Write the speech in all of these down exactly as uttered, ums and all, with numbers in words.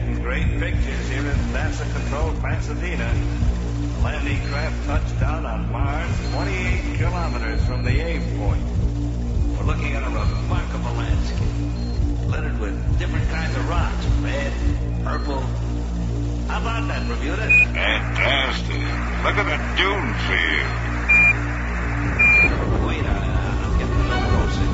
getting great pictures here in NASA Control, Pasadena. The landing craft touched down on Mars twenty-eight kilometers from the aim point. We're looking at a remarkable landscape, littered with different kinds of rocks, red, purple. How about that, Bermuda? Fantastic. Look at the dune field. Wait, I, I'm getting a little closer.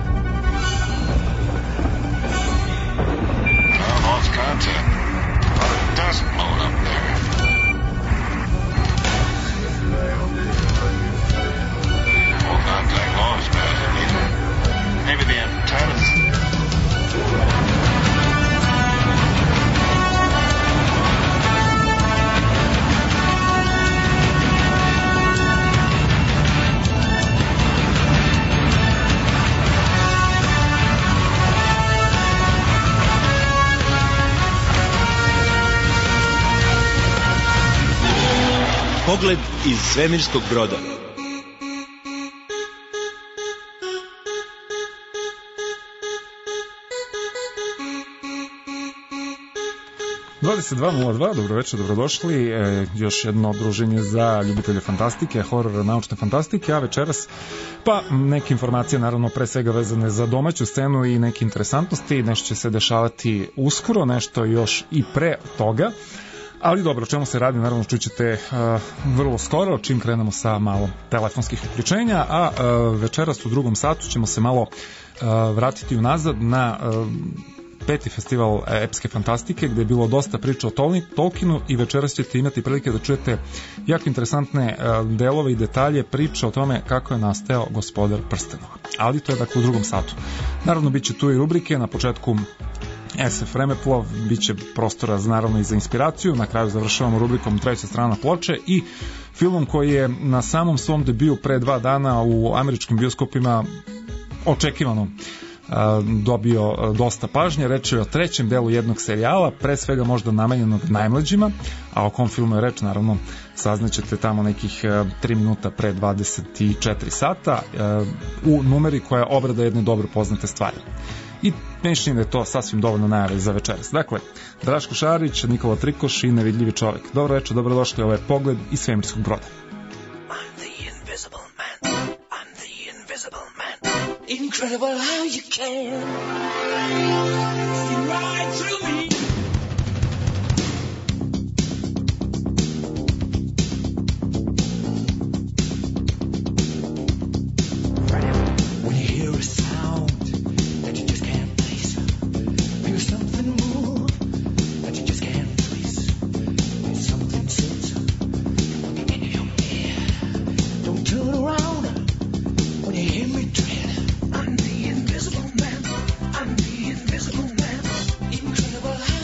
Oh, lost contact. A lot of dust blowing up there. Full contact lost, man. Maybe the antennas. Pogled iz svemirskog broda. dvadeset dva nula dva, dobro večer, dobrodošli. E, još jedno druženje za ljubitelje fantastike, horora, naučne fantastike, a večeras pa neke informacije, naravno pre svega vezane za domaću scenu i neke interesantnosti, nešto će se dešavati uskoro, nešto još i pre toga. Ali dobro, o čemu se radi, naravno čućete uh, vrlo skoro, čim krenemo sa malo telefonskih uključenja, a uh, večeras u drugom satu ćemo se malo uh, vratiti unazad na uh, peti festival epske fantastike, gde je bilo dosta priča o Tolkienu i večeras ćete imati prilike da čujete jako interesantne uh, delove i detalje priče o tome kako je nastao Gospodar prstenova. Ali to je dakle u drugom satu. Naravno, bit će tu i rubrike, na početku S F Vremeplov, bit će prostora naravno i za inspiraciju, na kraju završavamo rubrikom Treća strana ploče i filmom koji je na samom svom debiju pre dva dana u američkim bioskopima očekivano dobio dosta pažnje. Reč je o trećem delu jednog serijala, pre svega možda namenjenog najmlađima, a o kom filmu je reč naravno saznaćete tamo nekih tri minuta pre dvadeset četiri sata u numeri koja je obrada jedne dobro poznate stvari. I mišljam da je to sasvim dovoljno najave za večeras. Dakle, Draško Šarić, Nikola Trikoš i Nevidljivi čovjek. Dobro večer, dobrodošli, ovo je Pogled iz svemirskog broda. I'm the invisible man. I'm the invisible man. Incredible how you can see right through me. When you hear a sound that you just can't place, feel something move that you just can't trace, feel something sit in your ear. Don't turn around when you hear me tread. I'm the invisible man. I'm the invisible man. Incredible.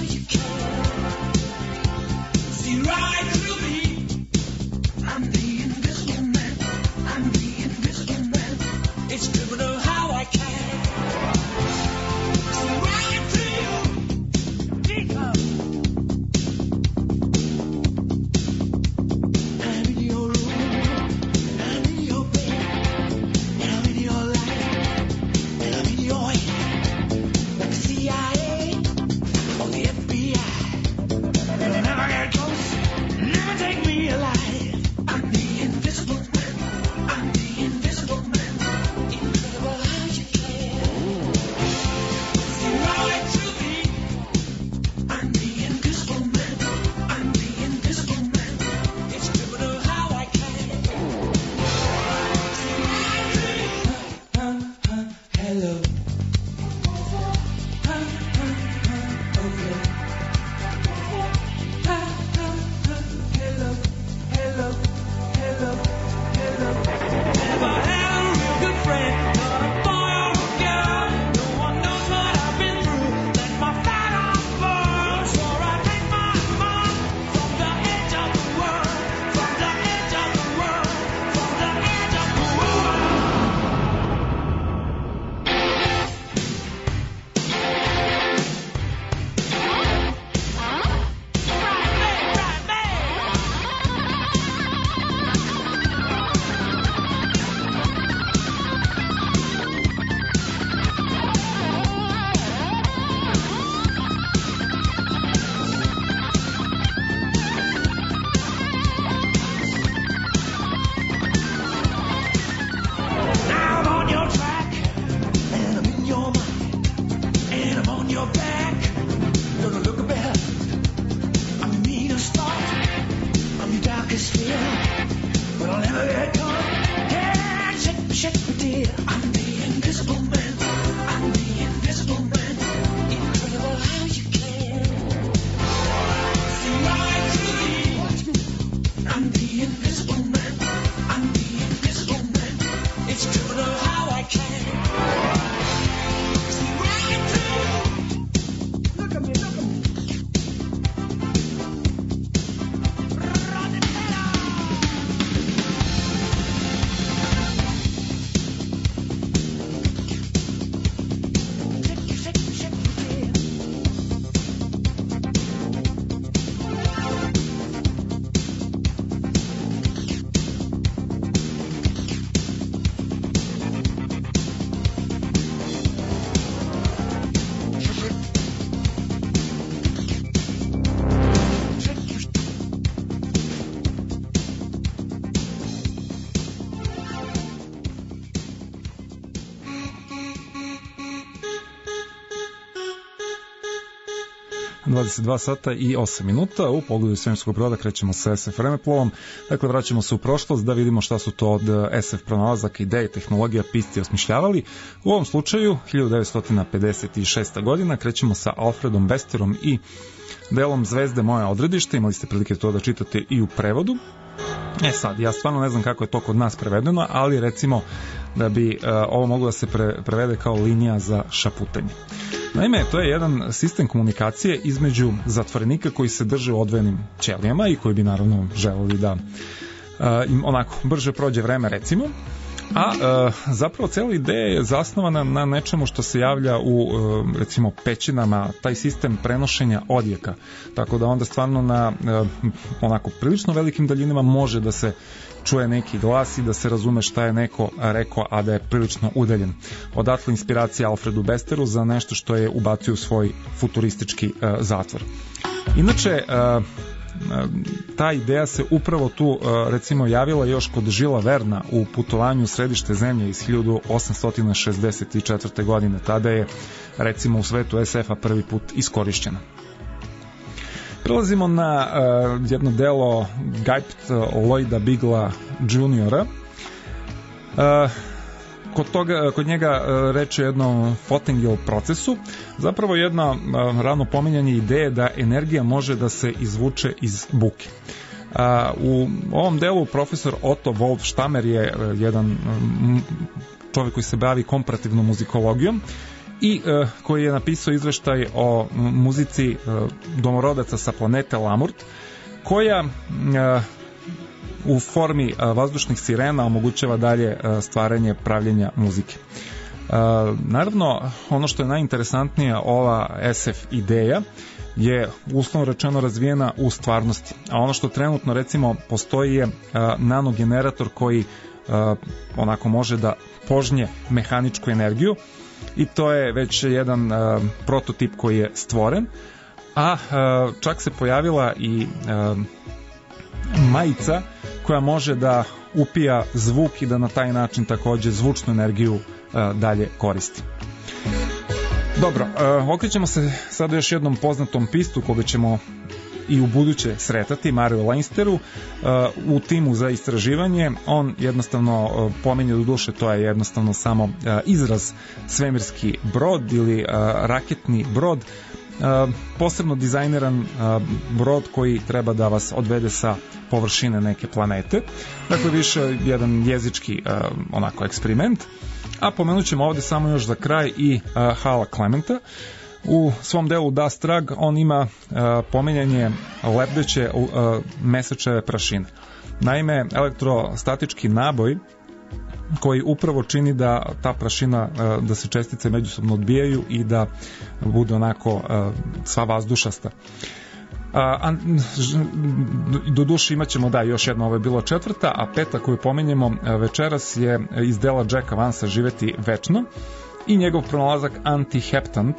dvadeset dva sata i osam minuta. U pogledu svemirskog broda krećemo sa es ef vremeplovom. Dakle, vraćamo se u prošlost da vidimo šta su to od es ef pronalazaka, ideje, tehnologija, pisti osmišljavali. U ovom slučaju, hiljadu devetsto pedeset šesta godina, krećemo sa Alfredom Besterom i delom Zvezde moje odredište. Imali ste prilike to da čitate i u prevodu. E sad, ja stvarno ne znam kako je to kod nas prevedeno, ali recimo da bi uh, ovo moglo da se pre, prevede kao linija za šaputanje. Naime, to je jedan sistem komunikacije između zatvorenika koji se drže u odvojenim ćelijama i koji bi naravno želeli da uh, im onako brže prođe vreme, recimo. A e, zapravo cijela ideja je zasnovana na nečemu što se javlja u e, recimo pećinama, taj sistem prenošenja odjeka, tako da onda stvarno na e, onako prilično velikim daljinama može da se čuje neki glas i da se razume šta je neko rekao, a da je prilično udaljen. Odatle inspiracija Alfredu Besteru za nešto što je ubacio u svoj futuristički e, zatvor. Inače, e, ta ideja se upravo tu recimo javila još kod Žila Verna u Putovanju u središte zemlje iz hiljadu osamsto šezdeset četvrte. godine. Tada je recimo u svetu es efa prvi put iskorišćena. Prelazimo na uh, jedno delo Gajpt Lloyda Bigla juniora. Uh, Kod, toga, kod njega reč je o jednom Fotegel procesu, zapravo jedno rano pominjanje ideje da energija može da se izvuče iz buke. U ovom delu profesor Otto Wolfstammer je jedan čovjek koji se bavi komparativnom muzikologijom i koji je napisao izveštaj o muzici domorodaca sa planete Lamurt, koja u formi a, vazdušnih sirena omogućava dalje a, stvaranje, pravljenja muzike. A, naravno, ono što je najinteresantnije, ova es ef ideja je uslovno rečeno razvijena u stvarnosti, a ono što trenutno recimo postoji je a, nanogenerator koji a, onako može da požnje mehaničku energiju i to je već jedan a, prototip koji je stvoren, a, a čak se pojavila i a, majica koja može da upija zvuk i da na taj način takođe zvučnu energiju uh, dalje koristi. Dobro, uh, okrećemo se sada još jednom poznatom pistu koga ćemo i u buduće sretati, Mario Leinsteru, uh, u timu za istraživanje. On jednostavno uh, pominje, do duše, to je jednostavno samo uh, izraz svemirski brod ili uh, raketni brod, Uh, posebno dizajniran uh, brod koji treba da vas odvede sa površine neke planete. Dakle, više jedan jezički uh, onako eksperiment. A pomenut ćemo ovde samo još za kraj i uh, Hala Clementa. U svom delu Das Trag on ima uh, pomenjanje lebdeće uh, mesečeve prašine. Naime, elektrostatički naboj koji upravo čini da ta prašina, da se čestice međusobno odbijaju i da bude onako sva vazdušasta. A, do duše imat ćemo, da, još jedna, ovo je bilo četvrta, a peta koju pomenjemo večeras je iz dela Jacka Vansa Živeti večno i njegov pronalazak Antiheptant,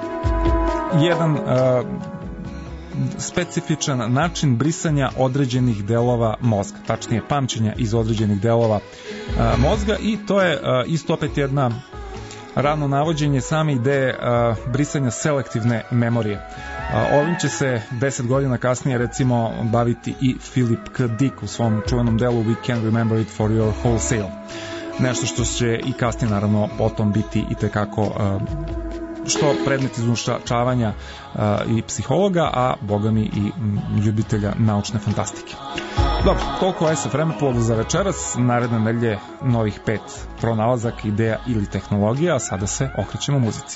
jedan a, specifičan način brisanja određenih delova mozga, tačnije pamćenja iz određenih delova a, mozga, i to je a, isto opet jedna rano navođenje same ideje a, brisanja selektivne memorije. A, ovim će se deset godina kasnije recimo baviti i Philip K. Dick u svom čuvenom delu We Can Remember It For Your Wholesale. Nešto što će i kasnije naravno potom biti i tekako a, što predmet izučavanja uh, i psihologa, a bogami i m, ljubitelja naučne fantastike. Dobro, toliko es ef vremeplov za večeras. Naredne nedelje novih pet pronalazaka, ideja ili tehnologija, a sada se okrećemo muzici.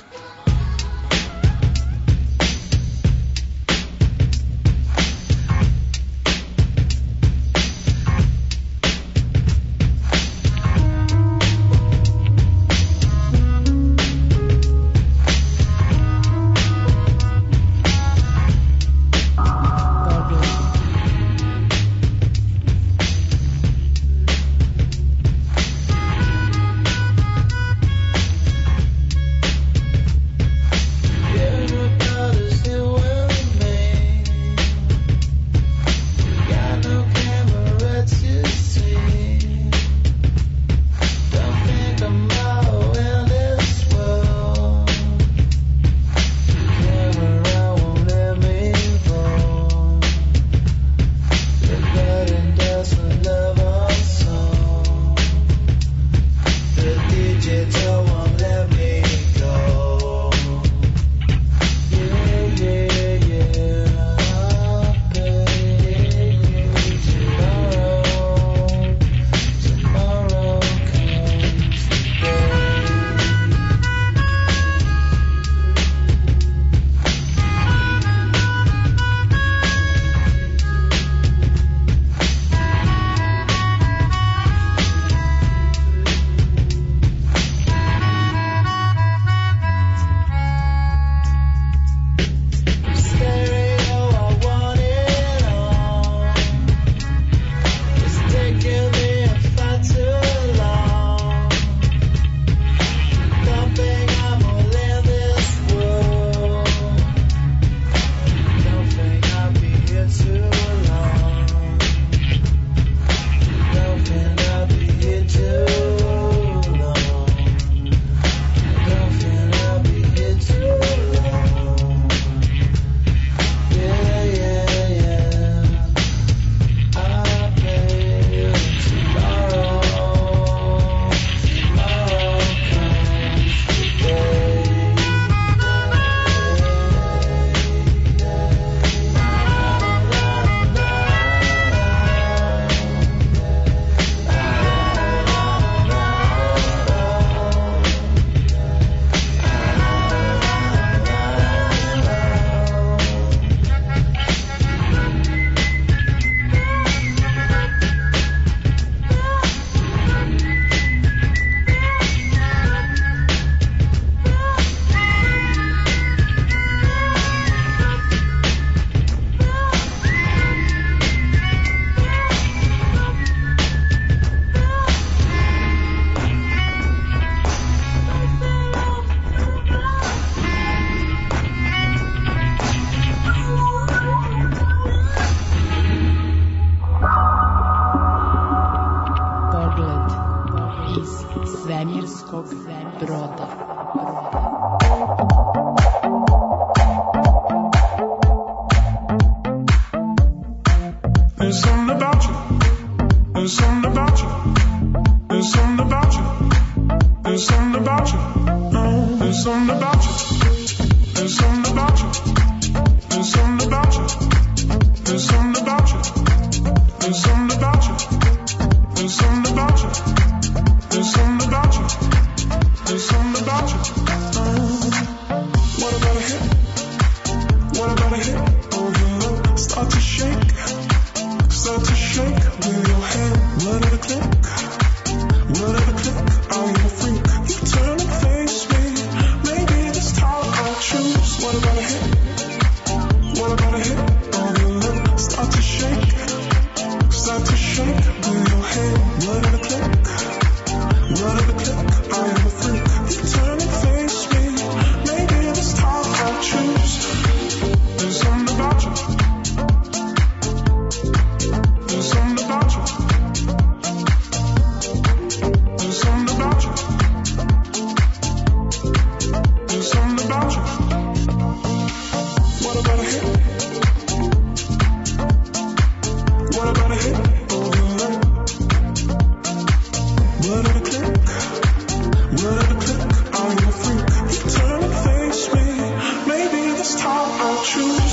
There's something about you. There's something about you. There's something about you. There's something about you. No, there's something about you. There's something about you. There's something about you. There's something about you. There's something about you. There's something about you. There's something about you. There's something about you. Oh. What about a hit? What about a hit? Oh, your love start to shake. Start to shake with your hand. What at a click? What at a click? Are you a freak? You turn and face me. Maybe this time I'll choose. What about a hit? What about a hit? Oh, your love start to shake. Start to shake with your hand. What at a click? What at a click? Are you a freak? You turn and face me. Maybe this time I'll choose. There's something about you. There's something about you. There's something about you. There's something about you. What about a hit? What about a hit? Oh, your love. What at a click? What at a click? Are you a freak? You turn and face me. Maybe this time I'll choose.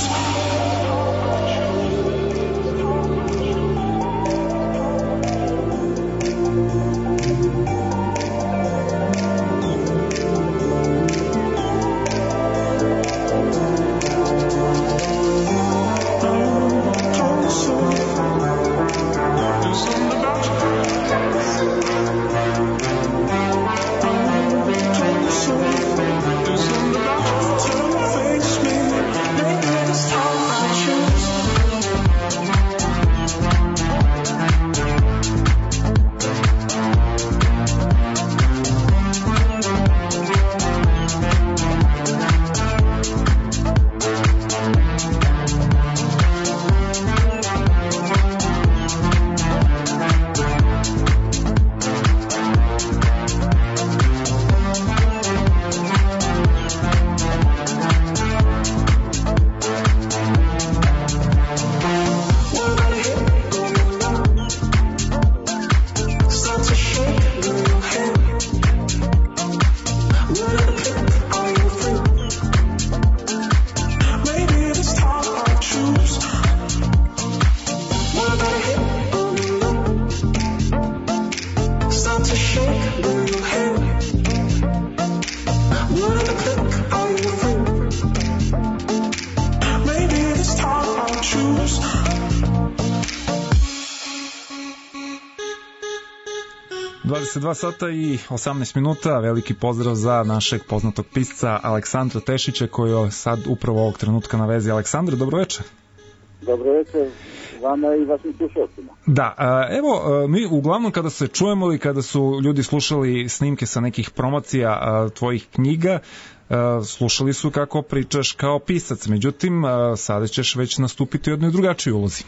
dvadeset dva sata i osamnaest minuta, veliki pozdrav za našeg poznatog pisca Aleksandra Tešića koji je sad upravo ovog trenutka na vezi. Aleksandre, dobro večer. Dobro večer vama i vašim slušalcima. Da, evo, mi uglavnom kada se čujemo ili kada su ljudi slušali snimke sa nekih promocija tvojih knjiga, slušali su kako pričaš kao pisac, međutim sada ćeš već nastupiti u jednoj drugačijoj ulozi.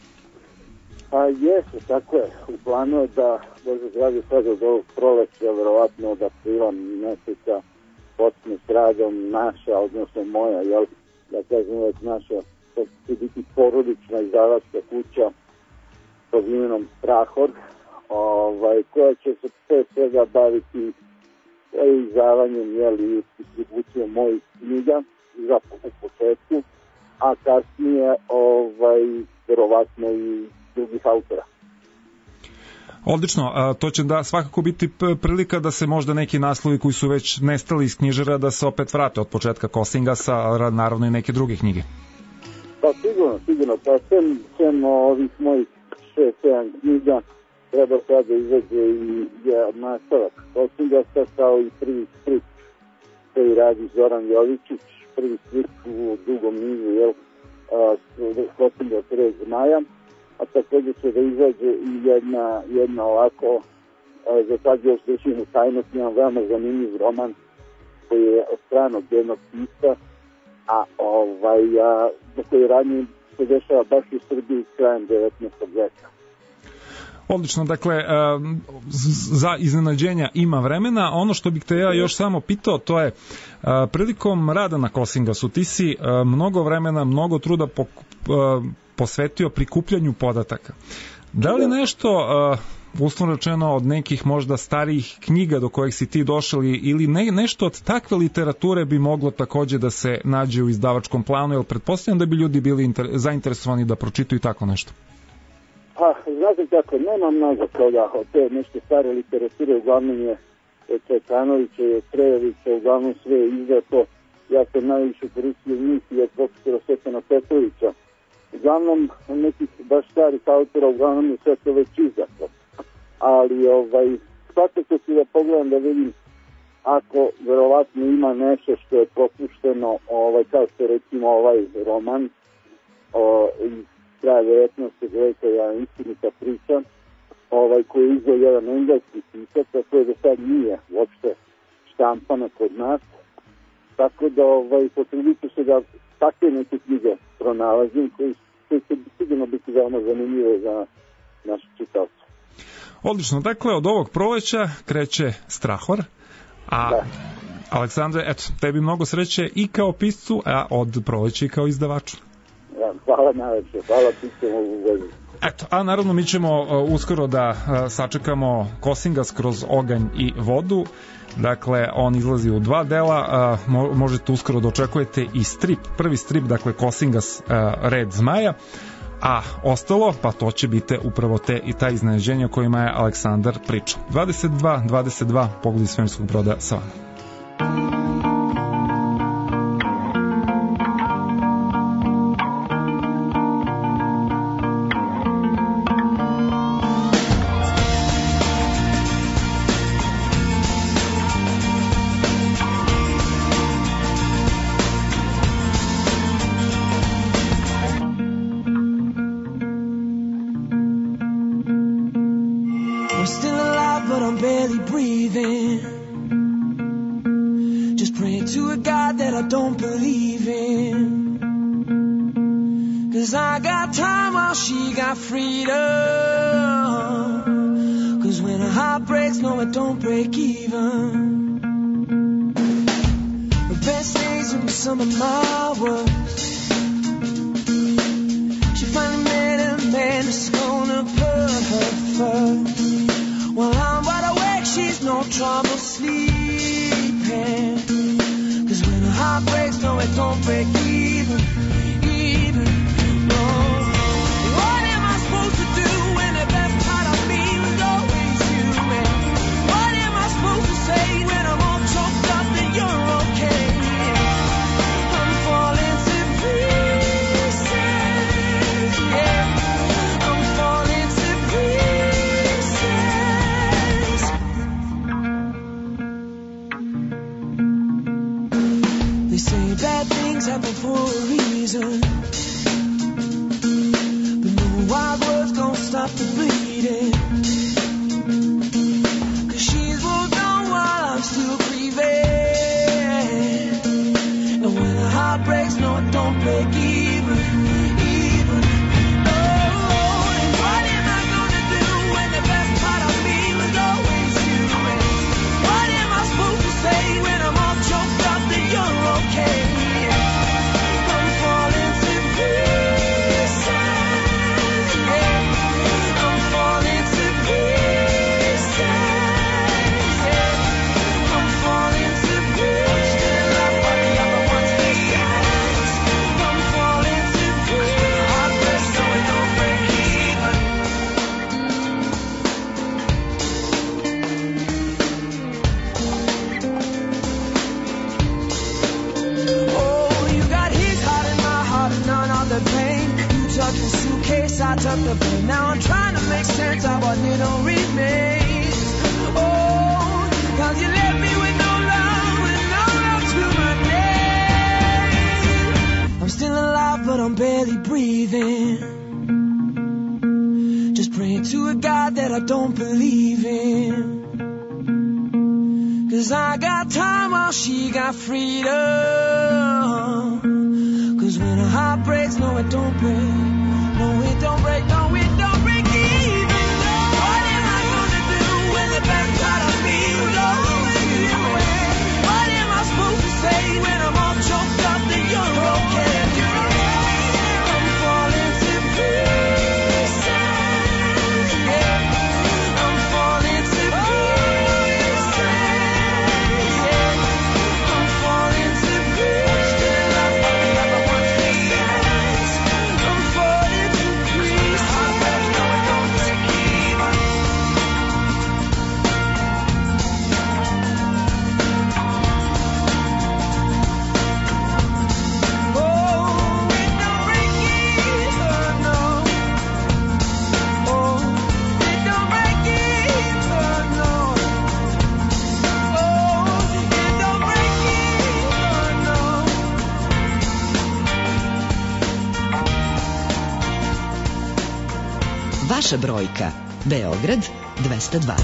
Pa jeste, tako je. U planu je da Bože zdravlje sad od ovog proleća, verovatno od aprila meseca počne s radom naša, odnosno moja, jel, ja kažem uvek naša, to će biti porodična izdavačka kuća pod imenom Strahor, ovaj, koja će se pre svega baviti izdavanjem, jel, i distribucijom mojih knjiga za u početku, a kasnije, ovaj, verovatno i drugih autora. Odlično, to će da svakako biti prilika da se možda neki naslovi koji su već nestali iz knjižara da se opet vrate od početka Kosingasa, naravno i neke druge knjige. Pa sigurno, sigurno, pa sem, sem ovih mojih šest sedam knjiga treba sad da izađe i ja, nastavak Kosingasa kao i prvi strip koji radi Zoran Jovičić, prvi strip u drugom nizu, jel, Kosingas Rez Maja, a također će da izađe i jedna, jedna ovako, a, za sad još držim u tajnosti, jedan veoma zanimljiv roman koji je od stranog jednog pisca, a ovaj, a, koji ranije se dešava baš u Srbiji krajem devetnaestog veka. Odlično, dakle, za iznenađenja ima vremena. Ono što bih te ja još samo pitao, to je prilikom rada na Kosingasu, ti si mnogo vremena, mnogo truda posvetio prikupljanju podataka. Da li nešto, uh, uslovno rečeno, od nekih možda starijih knjiga do kojih si ti došao ili ne, nešto od takve literature bi moglo takođe da se nađe u izdavačkom planu, jer pretpostavljam da bi ljudi bili inter, zainteresovani da pročitaju tako nešto? Pa, znate kako, nema mnogo toga od te nešto stare literature, uglavnom je Cvetanovića i Trejevića, uglavnom sve je izdato. Ja sam najviše koristio njih i od profesora Stefana Petrovića. Uglavnom, nekih baš starih autora, uglavnom je sve to već izdato. Ali, ovaj, svakako ću da pogledam da vidim ako verovatno ima nešto što je propušteno, ovaj, kao što recimo ovaj roman o, iz kraja devetnaestog veka, ja istinita priča, ovaj, koji je izdao jedan engleski pisac, a koji do sad nije uopšte štampana kod nas. Tako da ovaj, potrudit ću se da takve neke knjige pronalazim koji će sigurno biti veoma zanimljive za naše čitavce. Odlično, dakle od ovog proleća kreće Strahor, a da. Aleksandre, eto, tebi mnogo sreće i kao piscu, a od proleća i kao izdavaču. Ja, hvala najveće, hvala piscem u vezi. Eto, a naravno mi ćemo uh, uskoro da uh, sačekamo Kosingas kroz oganj i vodu. Dakle, on izlazi u dva dela, uh, mo- možete uskoro da očekujete i strip, prvi strip, dakle Kosingas uh, red zmaja, a ostalo, pa to će biti upravo te i ta iznenađenja kojima je Aleksandar pričao. dvadeset dva dvadeset dva, Pogled iz svemirskog broda sa vama. When I'm all choked up, then you're okay. I'm falling to Vaša brojka. Beograd dvesta dva.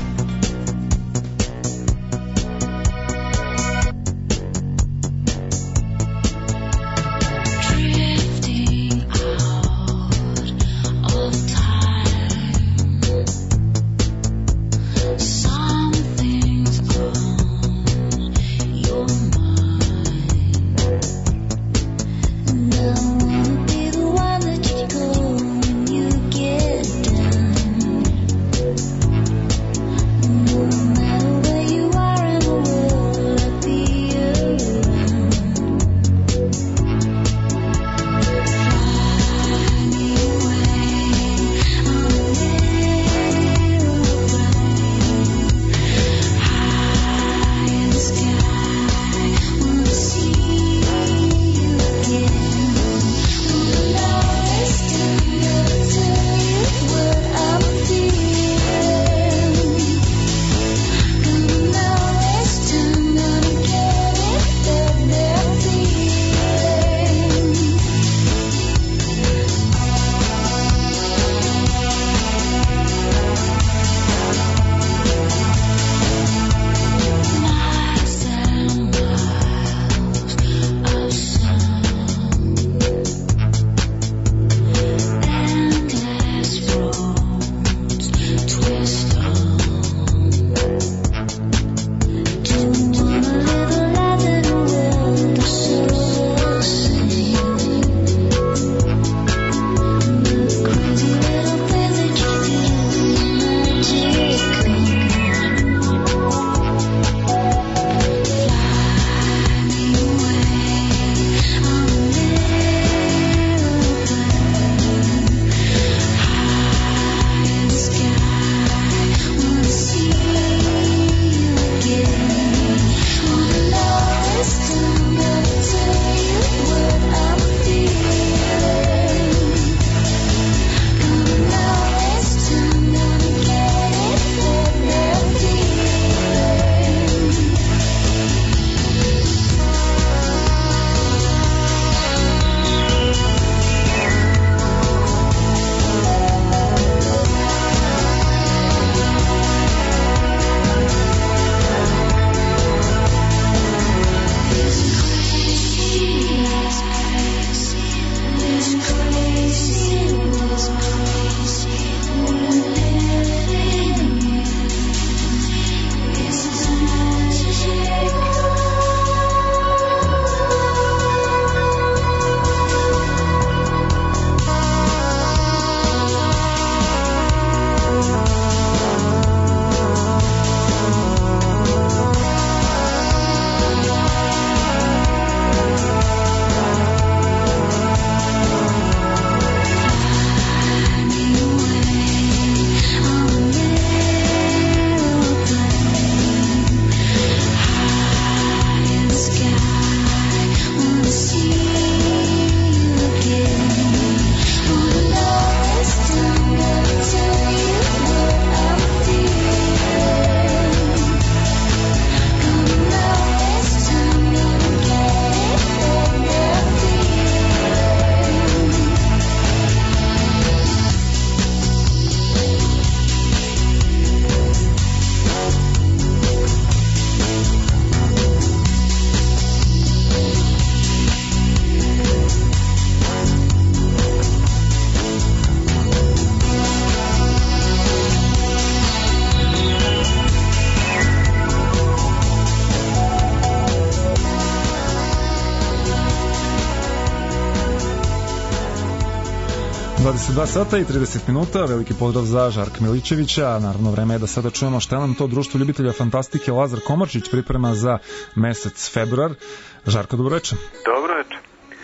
dvadeset dva sata i trideset minuta, veliki pozdrav za Žarka Milićevića. Naravno, vreme je da sada čujemo šta nam to društvo ljubitelja fantastike Lazar Komarčić priprema za mesec februar. Žarko, dobro večer. Dobro večer.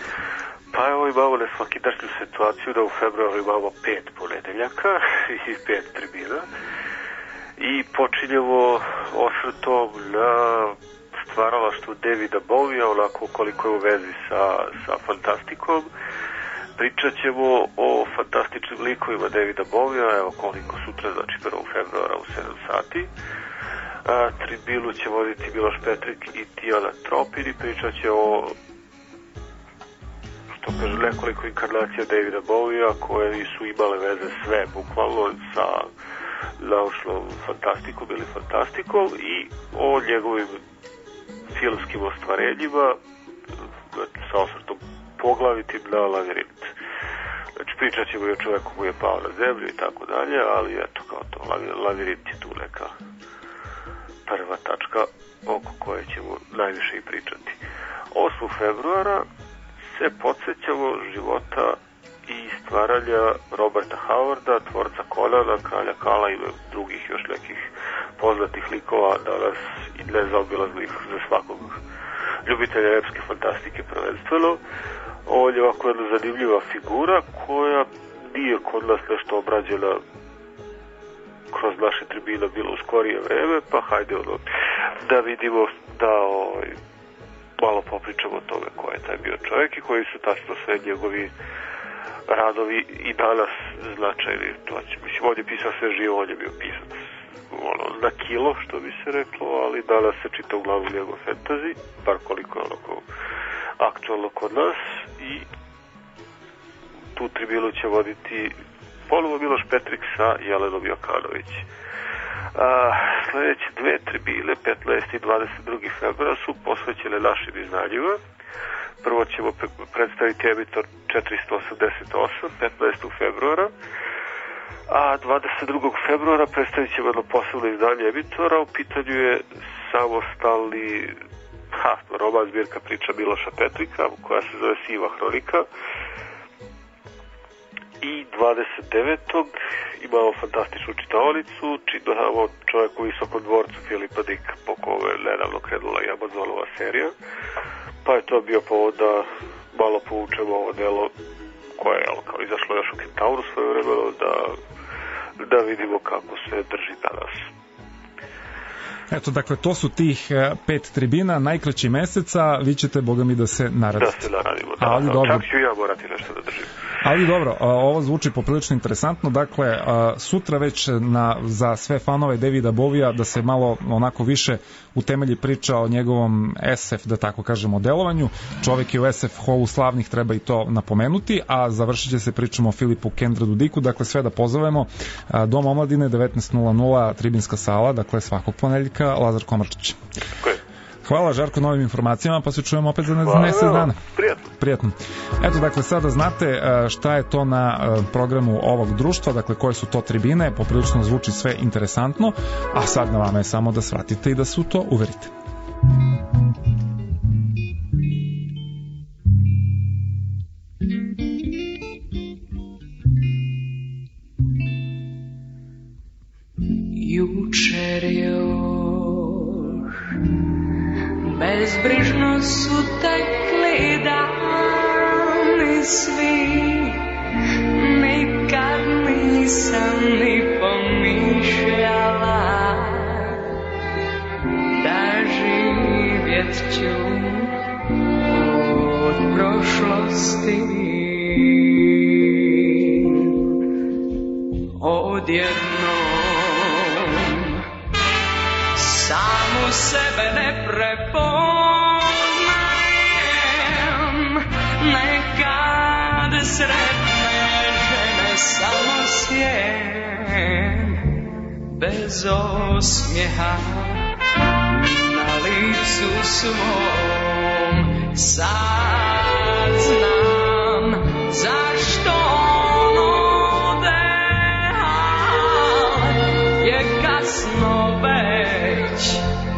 Pa evo imamo nesvakidašnju situaciju da u februaru imamo pet ponedeljaka i pet tribina i počinjemo osvrtom na stvaralaštvo Davida Bowija, onako koliko je u vezi sa, sa fantastikom. Pričat ćemo o fantastičnim likovima Davida Bowija, evo koliko sutra, znači prvog februara u sedam sati. A, tribinu će voditi Miloš Petrik i Tijana Tropin i pričat će o što kaže, nekoliko inkarnacija Davida Bowie-a koje su imale veze sve, bukvalno, sa naučnom fantastikom ili fantastikom i o njegovim filmskim ostvarenjima sa osvrtom poglavitim na Lavirint. Znači, pričat ćemo i o čoveku koji je pao na zemlju i tako dalje, ali eto, kao to, Lavirint je tu neka prva tačka oko koje ćemo najviše i pričati. osmog februara se podsjećamo života i stvaranja Roberta Howarda, tvorca Conana, Kralja Kala i drugih još nekih poznatih likova danas i nezaobilaznih za svakog ljubitelja epske fantastike prvenstveno. On je ovako jedna zanimljiva figura koja nije kod nas nešto obrađena kroz naše tribine bilo u skorije vreme, pa hajde ono da vidimo da ovaj, malo popričamo o tome ko je taj bio čovjek i koji su tačno sve njegovi radovi i danas značajni. Mislim, on je pisao sve živo, on je bio pisac ono, na kilo, što bi se reklo, ali danas se čita uglavnom njegov fantasy, bar koliko je onako aktualno kod nas, i tu tribinu će voditi ponovo Miloš Petrik sa Jelenom Jokanović. A, sljedeće dve tribine, petnaesti i dvadeset drugi februara, su posvećene našim izdanjima. Prvo ćemo predstaviti Emitor četiristo osamdeset osam, petnaestog februara, a dvadeset drugog februara predstavit ćemo jedno posebno izdanje Emitora. U pitanju je samostalni ha, roman zbirka priča Miloša Petrika, koja se zove Siva hronika. I dvadeset devetog imamo fantastičnu čitaonicu, čitamo Čovjek u visokom dvorcu Filipa Dika, po kome je nedavno krenula i Amazonova serija, pa je to bio povod da malo povučemo ovo delo koje je kao izašlo još u Kentauru svoje vremeno, da, da vidimo kako se drži danas. Eto, dakle, to su tih pet tribina, najkraći meseca, vi ćete, boga mi, da se naradite. Da se naradimo, da. Ali, da, dobro. Čak ću ja morati nešto da držim. Ali dobro, ovo zvuči poprilično interesantno, dakle, sutra već na, za sve fanove Davida Bovija da se malo onako više utemelji priča o njegovom es ef, da tako kažemo, delovanju. Čovjek je u es ef Hallu slavnih, treba i to napomenuti, a završit će se pričom o Filipu Kendradu Diku, dakle sve da pozovemo. Dom omladine, devetnaest nula nula, tribinska sala, dakle svakog ponedeljka, Lazar Komarčić. Koje? Hvala, Žarko, novim informacijama, pa se čujemo opet za mesec dana. Prijatno. Prijatno. Eto, dakle, sada znate šta je to na programu ovog društva, dakle, koje su to tribine, poprilično zvuči sve interesantno, a sad na vama je samo da svratite i da se u to uverite. Jučer još bezbrižno su tekli dani svi, nikad nisam ni pomišljala da živjet ću od prošlosti. Odjednom samu sebe ne prepoznajem, nekad sretne žene samo svijem, bez osmijeha na licu svom. Sad znam zašto ono deha je kasno već.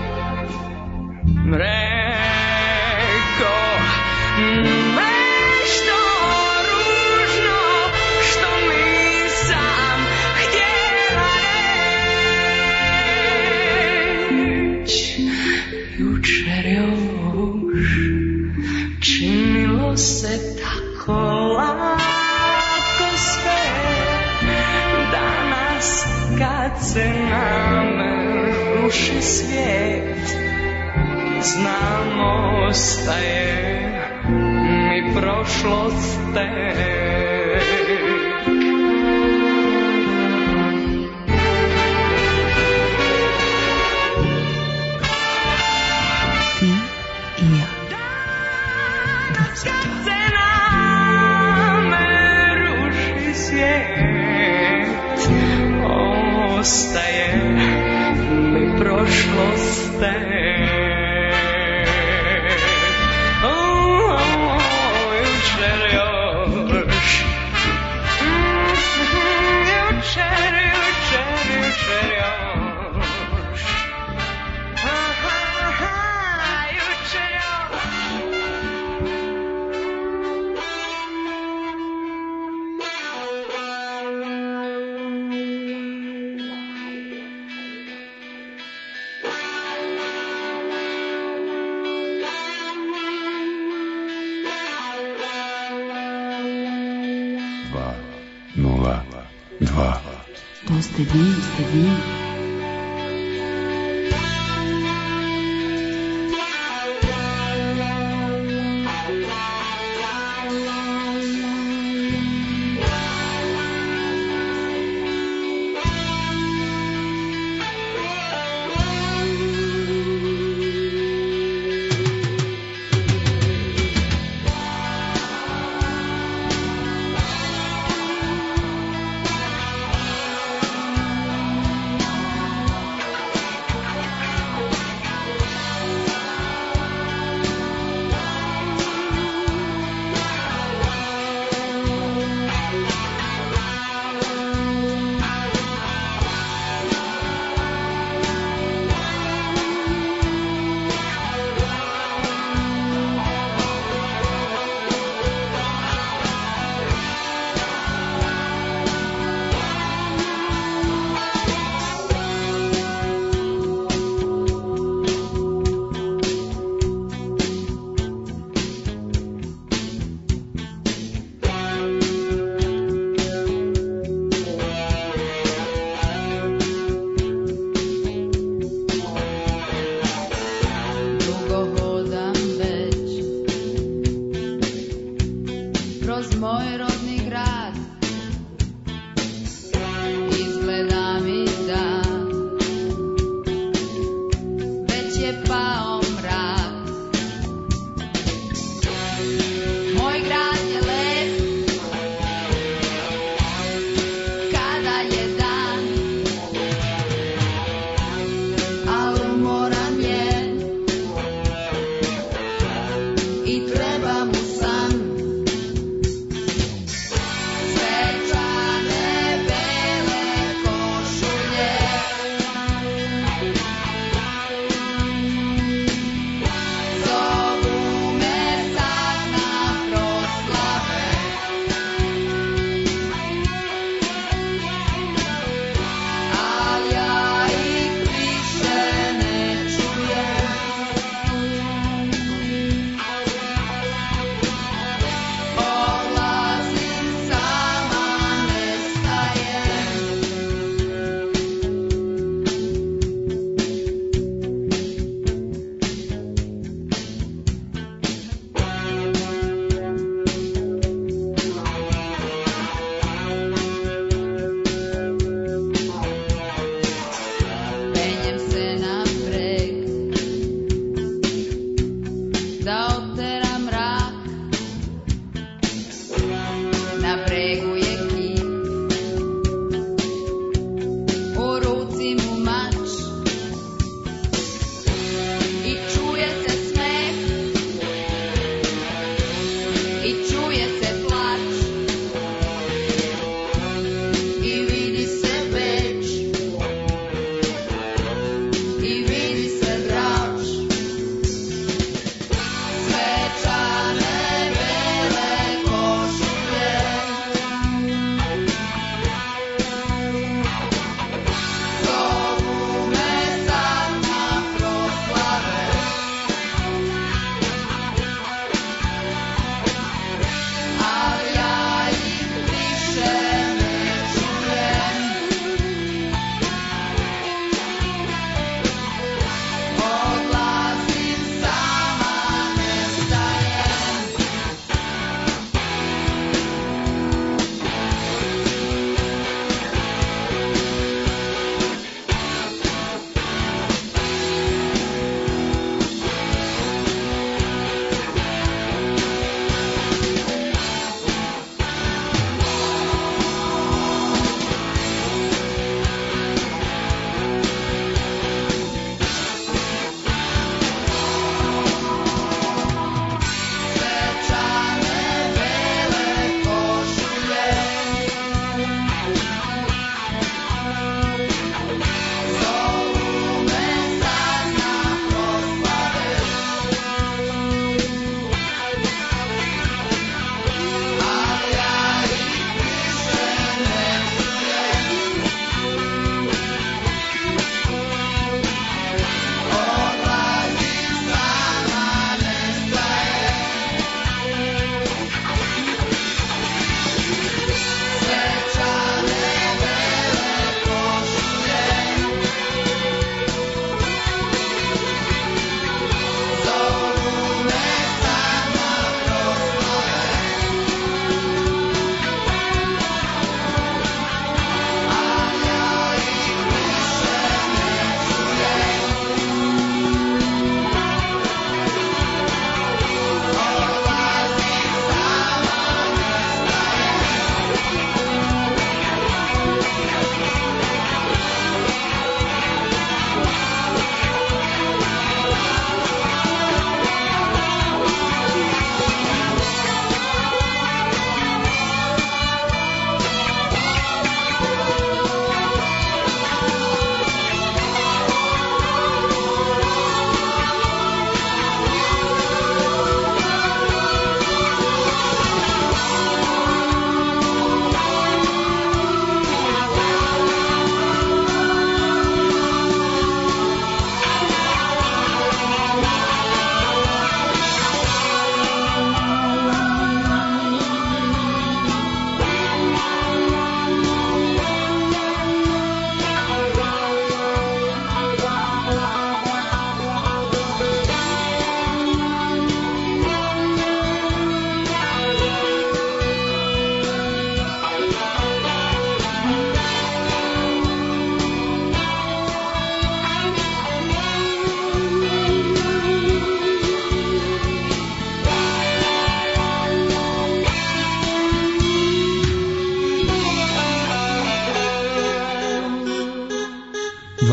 Mreko, nešto ružno što nisam htjela reći. Jučer još činilo se tako lako sve, danas kad se nam ruši svijet, znam ostaje mi prošlost tek. Ti i ja. Dvesta dva. svijet, ostaje mi prošlost te. To ste vi, ste vi.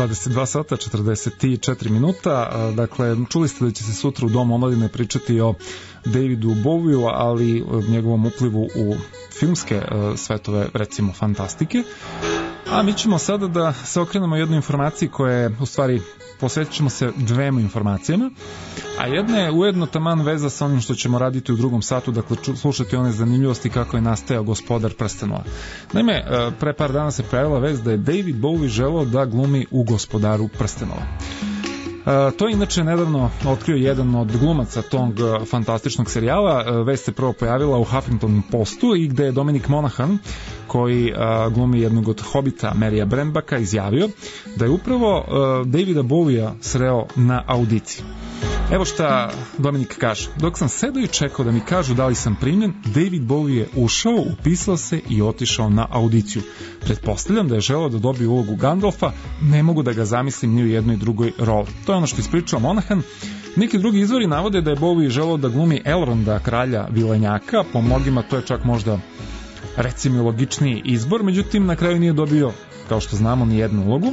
dvadeset dva sata četrdeset četiri minuta. Dakle, čuli ste da će se sutra u Domu omladine pričati o Davidu Bowieu, ali njegovom uplivu u filmske svetove, recimo fantastike. A mi ćemo sada da se okrenemo jednoj informaciji koja je, u stvari, posvetit ćemo se dvema informacijama, a jedna je ujedno taman veza sa onim što ćemo raditi u drugom satu, dakle slušati one zanimljivosti kako je nastajao Gospodar prstenova. Naime, pre par dana se pojavila vez da je David Bowie želeo da glumi u Gospodaru prstenova. Uh, to je inače nedavno otkrio jedan od glumaca tog uh, fantastičnog serijala. Uh, vest se prvo pojavila u Huffington Postu i gde je Dominic Monaghan, koji uh, glumi jednog od hobita Merija Brembaka, izjavio da je upravo uh, Davida Bowiea sreo na audiciji. Evo šta Dominik kaže: dok sam sedao i čekao da mi kažu da li sam primljen, David Bowie je ušao, upisao se i otišao na audiciju. Pretpostavljam da je želeo da dobije ulogu Gandalfa, ne mogu da ga zamislim ni u jednoj drugoj roli. To je ono što ispričao Monaghan. Neki drugi izvori navode da je Bowie želeo da glumi Elronda, kralja vilenjaka, po mnogima to je čak možda, recimo, logičniji izbor, međutim na kraju nije dobio, kao što znamo, ni jednu ulogu.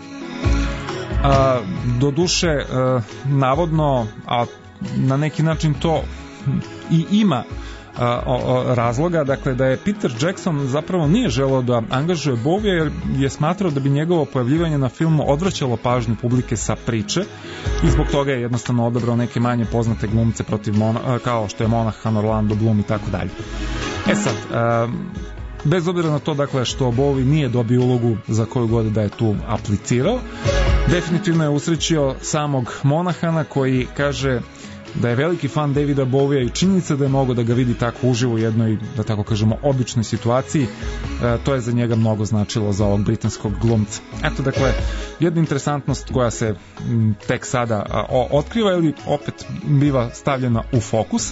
A, do duše, a, navodno, a na neki način to i ima a, o, o, razloga, dakle da je Peter Jackson zapravo nije želeo da angažuje Bowie, jer je smatrao da bi njegovo pojavljivanje na filmu odvraćalo pažnju publike sa priče i zbog toga je jednostavno odabrao neke manje poznate glumce protiv Mona, kao što je Monaghan, Orlando Bloom i tako dalje. E sad, a, bez obzira na to, dakle, što Bowie nije dobio ulogu za koju god da je tu aplicirao, definitivno je usrećio samog Monaghana, koji kaže da je veliki fan Davida Bowiea i činjenica da je mogao da ga vidi tako uživo u jednoj, da tako kažemo, običnoj situaciji, e, to je za njega mnogo značilo, za ovog britanskog glumca. Eto, dakle, jedna interesantnost koja se m, tek sada a, o, otkriva ili opet biva stavljena u fokus.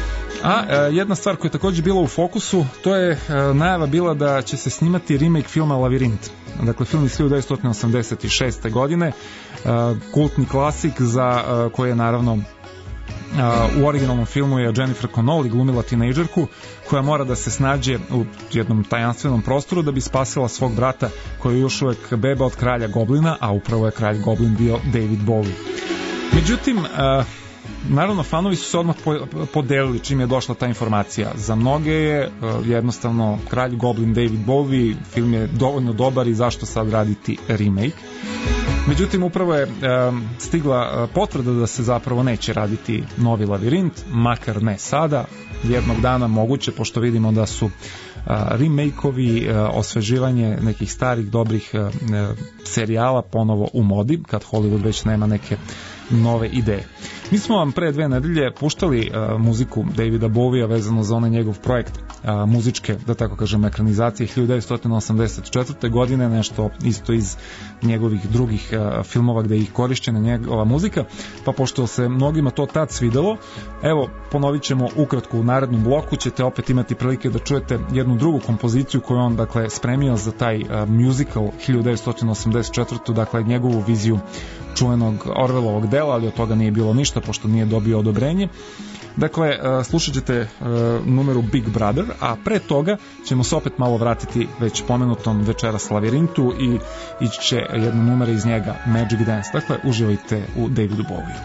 A e, jedna stvar koja je također bila u fokusu, to je e, najava bila da će se snimati remake filma Lavirint. Dakle, film iz hiljadu devetsto osamdeset šeste godine, e, kultni klasik za e, koji je naravno Uh, u originalnom filmu je Jennifer Connelly glumila tinejdžerku koja mora da se snađe u jednom tajanstvenom prostoru da bi spasila svog brata koji je još uvek beba od kralja Goblina, a upravo je kralj Goblin bio David Bowie. Međutim, uh, naravno fanovi su se odmah podelili čim je došla ta informacija. Za mnoge je uh, jednostavno kralj Goblin David Bowie, film je dovoljno dobar i zašto sad raditi remake. Međutim, upravo je e, stigla potvrda da se zapravo neće raditi novi Lavirint, makar ne sada, jednog dana moguće, pošto vidimo da su a, remake-ovi, a, osveživanje nekih starih, dobrih a, a, serijala ponovo u modi, kad Hollywood već nema neke nove ideje. Mi smo vam pre dve nedelje puštali uh, muziku Davida Bowiea vezano za onaj njegov projekt uh, muzičke, da tako kažem, ekranizacije hiljadu devetsto osamdeset četvrte godine, nešto isto iz njegovih drugih uh, filmova gde je korišćena njegova muzika, pa pošto se mnogima to tad svidelo, evo, ponovit ćemo ukratko u narednom bloku, ćete opet imati prilike da čujete jednu drugu kompoziciju koju on, dakle, spremio za taj uh, musical hiljadu devetsto osamdeset četvrte. Dakle, njegovu viziju čuvenog Orwellovog dela, ali od toga nije bilo ništa pošto nije dobio odobrenje. Dakle, slušat ćete numeru Big Brother, a pre toga ćemo se opet malo vratiti već pomenutom večeras Lavirintu i ići će jedna numera iz njega, Magic Dance. Dakle, uživajte u Davidu Bowieu.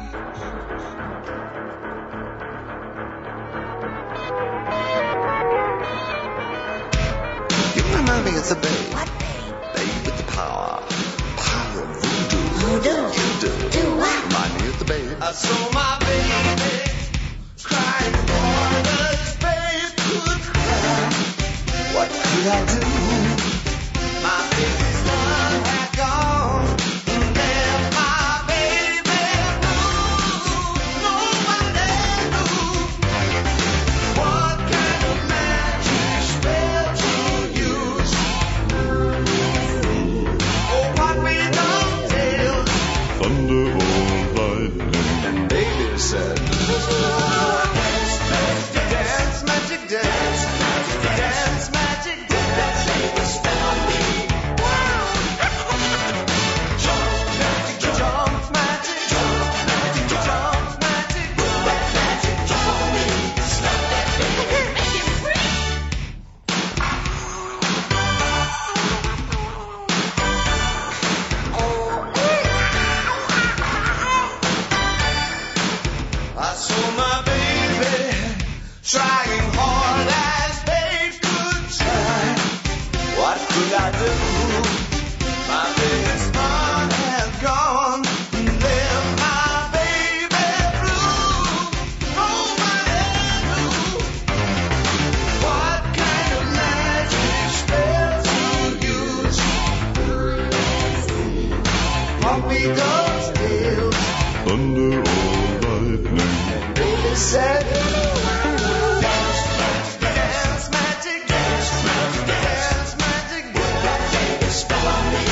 I saw my baby crying for the space could cry. What could I do? My baby's son had gone and left my baby blue. Nobody knew what kind of magic spell to use. Oh, what we don't tell. Thunder or lightning. And baby said, dance, magic dance, magic dance, dance, magic dance, spell on me. could I do? My biggest fun has gone. Left my baby blue. Nobody knew what kind of magic spell to use. Puppy dogs tails under all lightning. And baby said, dance, dance, magic, dance, magic, dance, magic, dance, spell on me.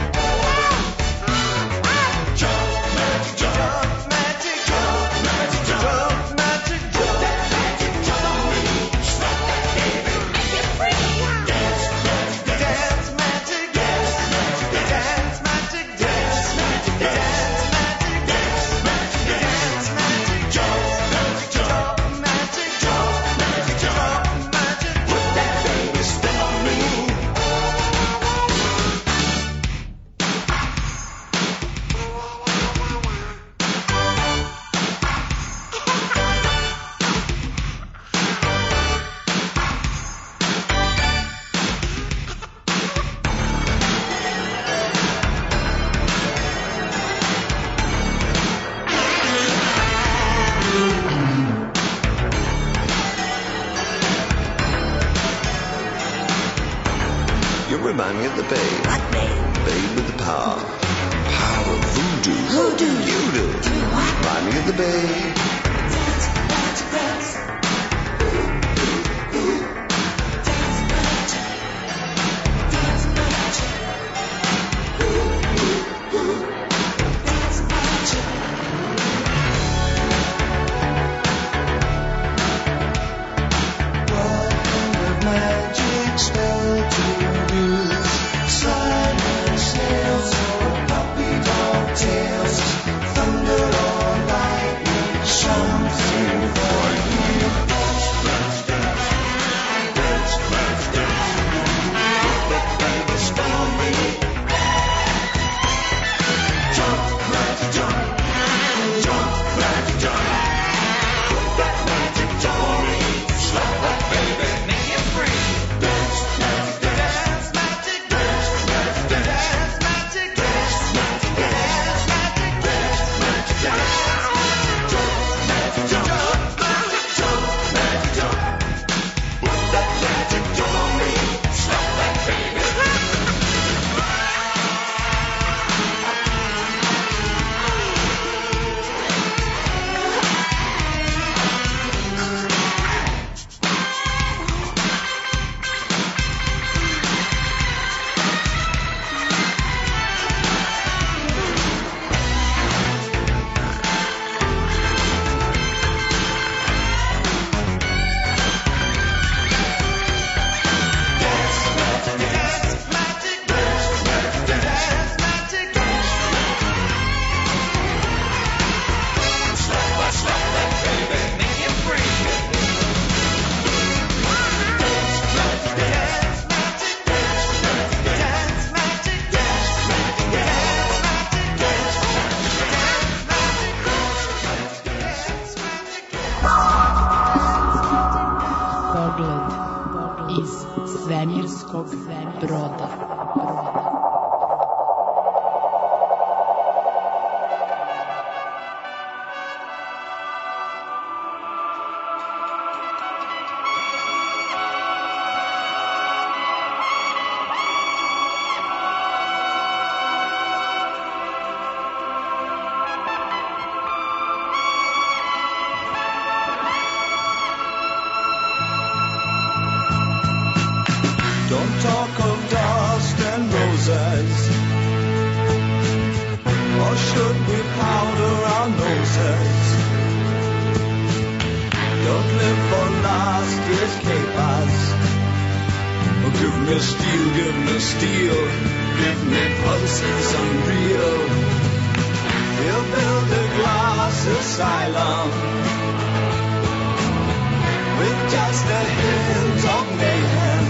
Jump, magic, jump, magic, jump, magic, jump, magic, jump, magic, jump on me. Slap that baby, make it free. Dance, magic, dance, magic, dance, magic, dance, magic, dance, magic, dance, magic, dance, magic, dance, magic, jump, magic, jump, magic, jump, magic, jump, magic, put that baby spell on me. You remind me of the babe. What babe? Babe with the power. Power of voodoo. Voodoo. You do. Do what? Remind me of the babe. Dance, magic, dance. Dance, magic. Dance, magic. Dance, magic. What kind of magic spell to use? Slime and snails or puppy dog tails. Thunder or lightning, something frightening. Dance, dance, dance. Dance, dance, dance. Put that baby spell on me. Jump, magic, jump. Jump, magic, jump. Put that magic jump on me. Slap that baby, make it free. Dance, magic, dance, magic, dance, magic, dance, magic, dance, magic, dance, magic, dance, magic, dance. Jump, magic, jump, magic, jump, magic, jump. Put that magic jump on me. Slap that baby. Pogled iz svemirskog broda. Don't talk of dust and roses, or should we powder our noses? Don't live for last year's capers. Oh, give me steel, give me steel, give me pulses unreal. We'll build a glass asylum with just a hint of mayhem.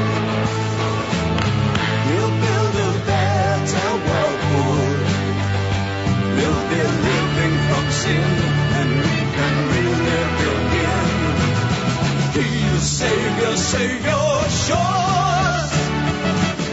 We'll build a better whirlpool. We'll be living from sin, and we can really begin. He's Savior, Savior, shores.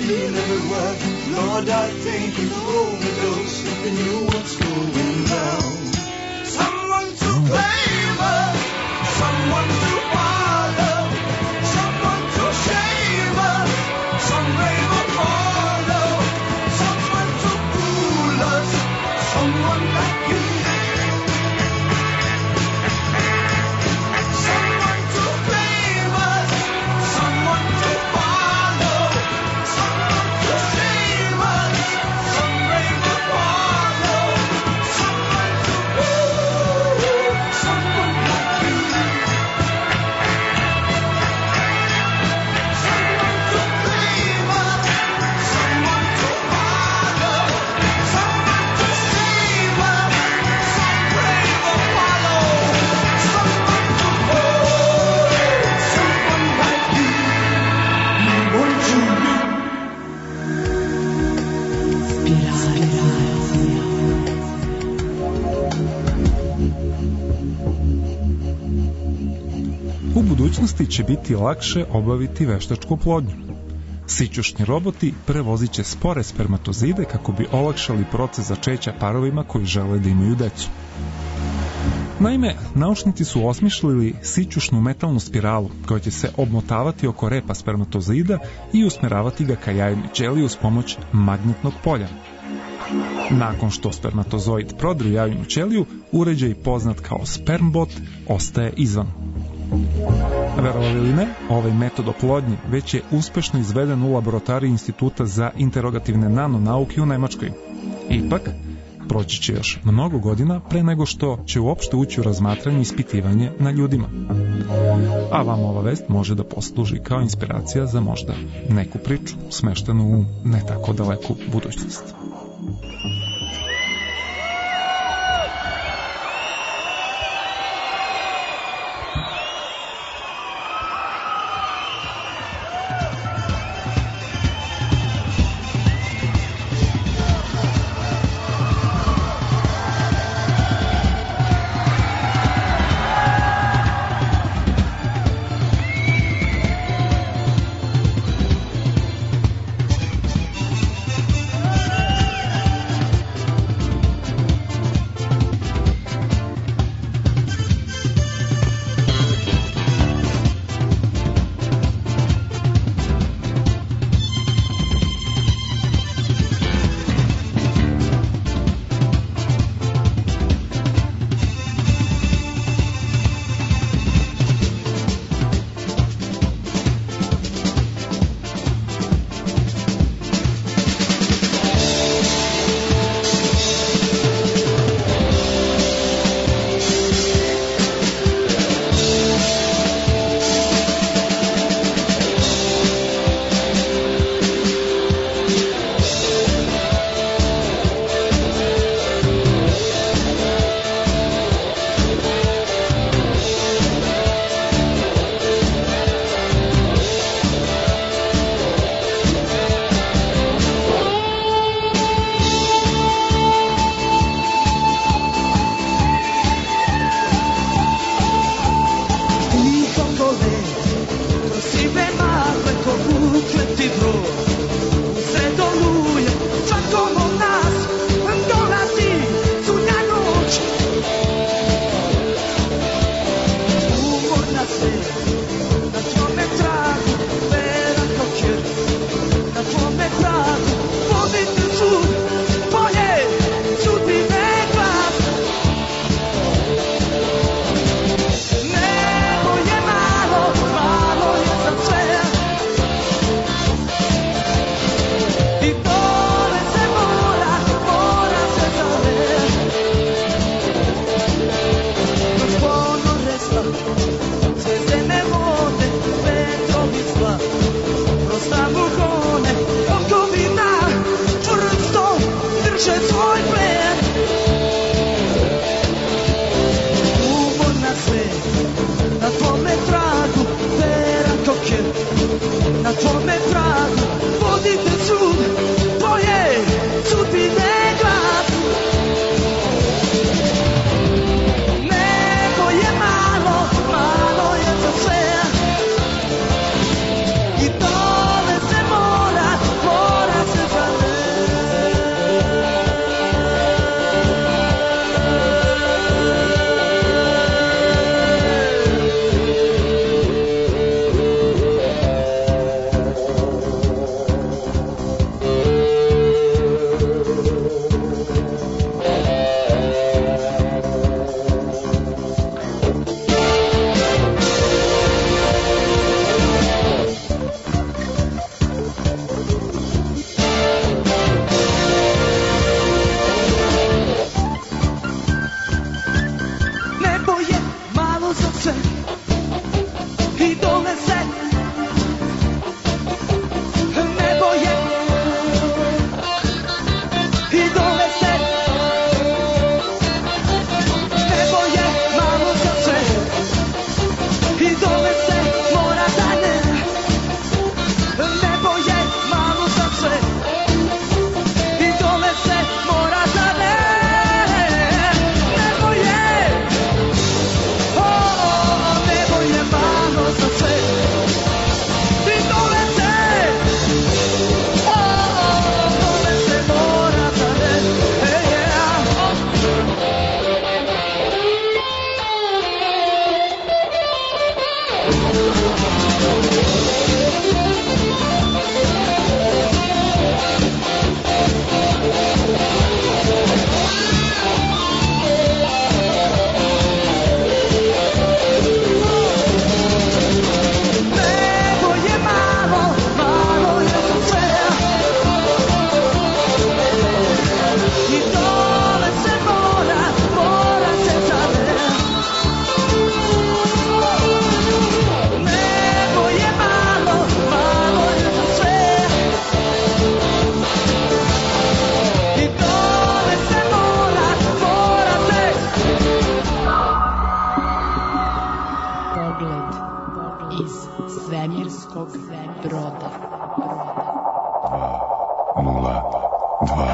feel every word. Lord, I think it's overdose if you knew what's going down. Someone to blame us, someone to follow, someone to shame us, some brave or follow, someone to fool us, someone like you. Someone to blame us, someone to follow, someone to shame us, some brave or follow, someone to fool, someone like you. Someone to blame us, someone to follow, someone to shame us, some brave or follow, someone to fool, someone like you. Won't you be? U budućnosti će biti lakše obaviti veštačku oplodnju. Sićušni roboti prevozit će spore spermatozide kako bi olakšali proces začeća parovima koji žele da imaju decu. Naime, naučnici su osmišljili sićušnu metalnu spiralu koja će se obmotavati oko repa spermatozida i usmeravati ga ka jajnoj ćeliji uz pomoć magnetnog polja. Nakon što spermatozoid prodre u jajnu ćeliju, uređaj poznat kao spermbot ostaje izvan. Verovali ili ne, ovaj metod oplodnje već je uspešno izveden u laboratoriji Instituta za interogativne nanonauke u Nemačkoj. Ipak, proći će još mnogo godina pre nego što će uopšte ući u razmatranje i ispitivanje na ljudima. A vam ova vest može da posluži kao inspiracija za možda neku priču smeštenu u ne tako daleku budućnost. i dole se nebo je i dole se nebo je malo za sve i dole se mora dalje nebo je malo za sve i dole se mora dalje nebo je o, o, nebo je malo za sve i dole se o, o, dole se mora dalje e, yeah. Nebo je malo, malo je za sve i dole se mora, mora se zade. Nebo je malo, malo je za sve i dole se mora, mora se. Pogled iz svemirskog broda. Nula, dva.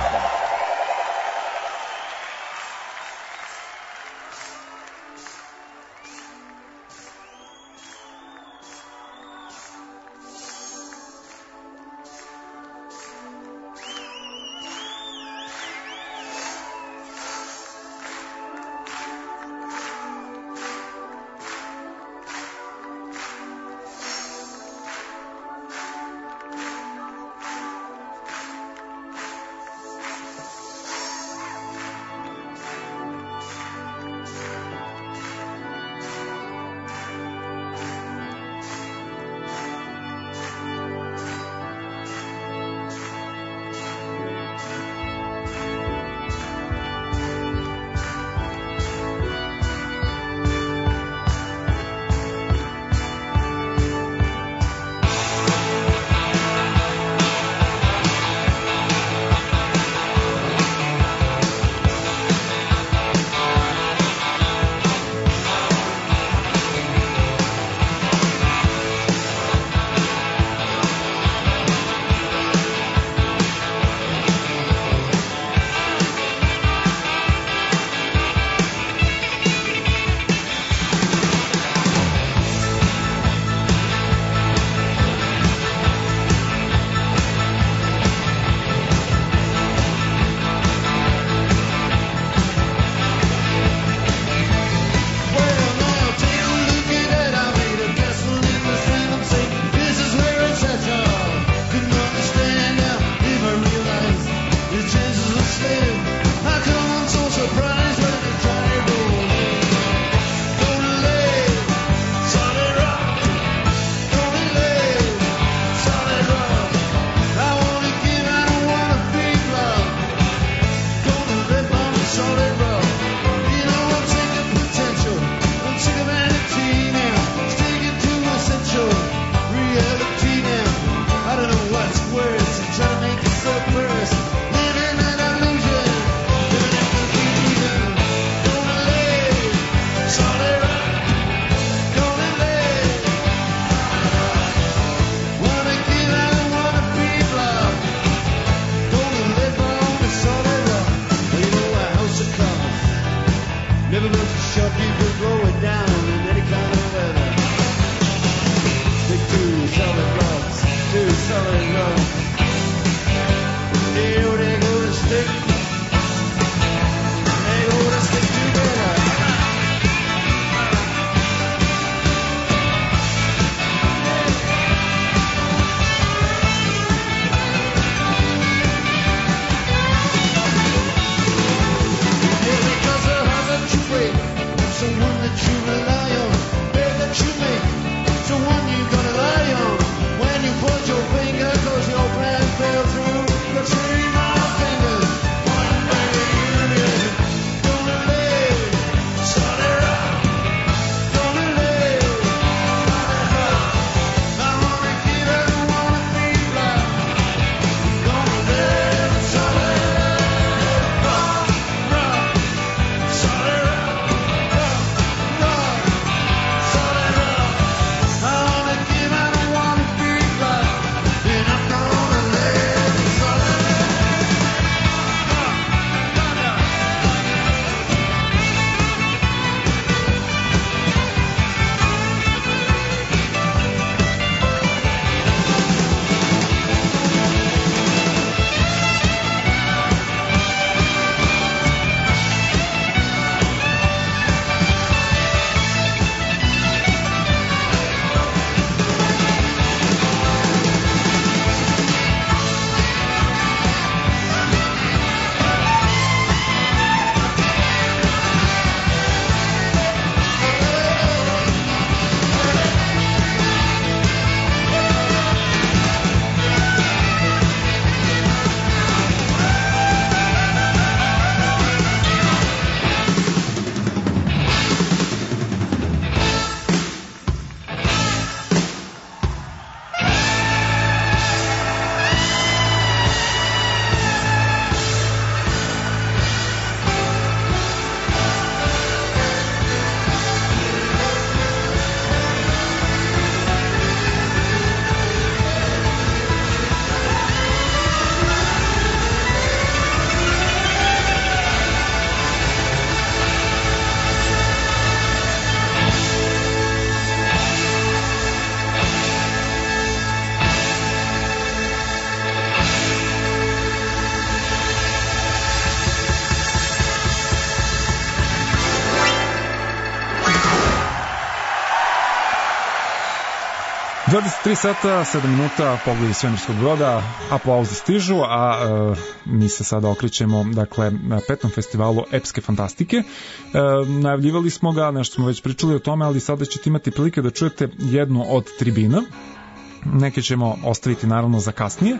dvadeset tri sata, sedam minuta, pogled iz svemirskog broda, aplauzi stižu, a e, mi se sada okrećemo, dakle, petom festivalu epske fantastike. E, najavljivali smo ga, nešto smo već pričali o tome, ali sada ćete imati prilike da čujete jednu od tribina. Neke ćemo ostaviti naravno za kasnije.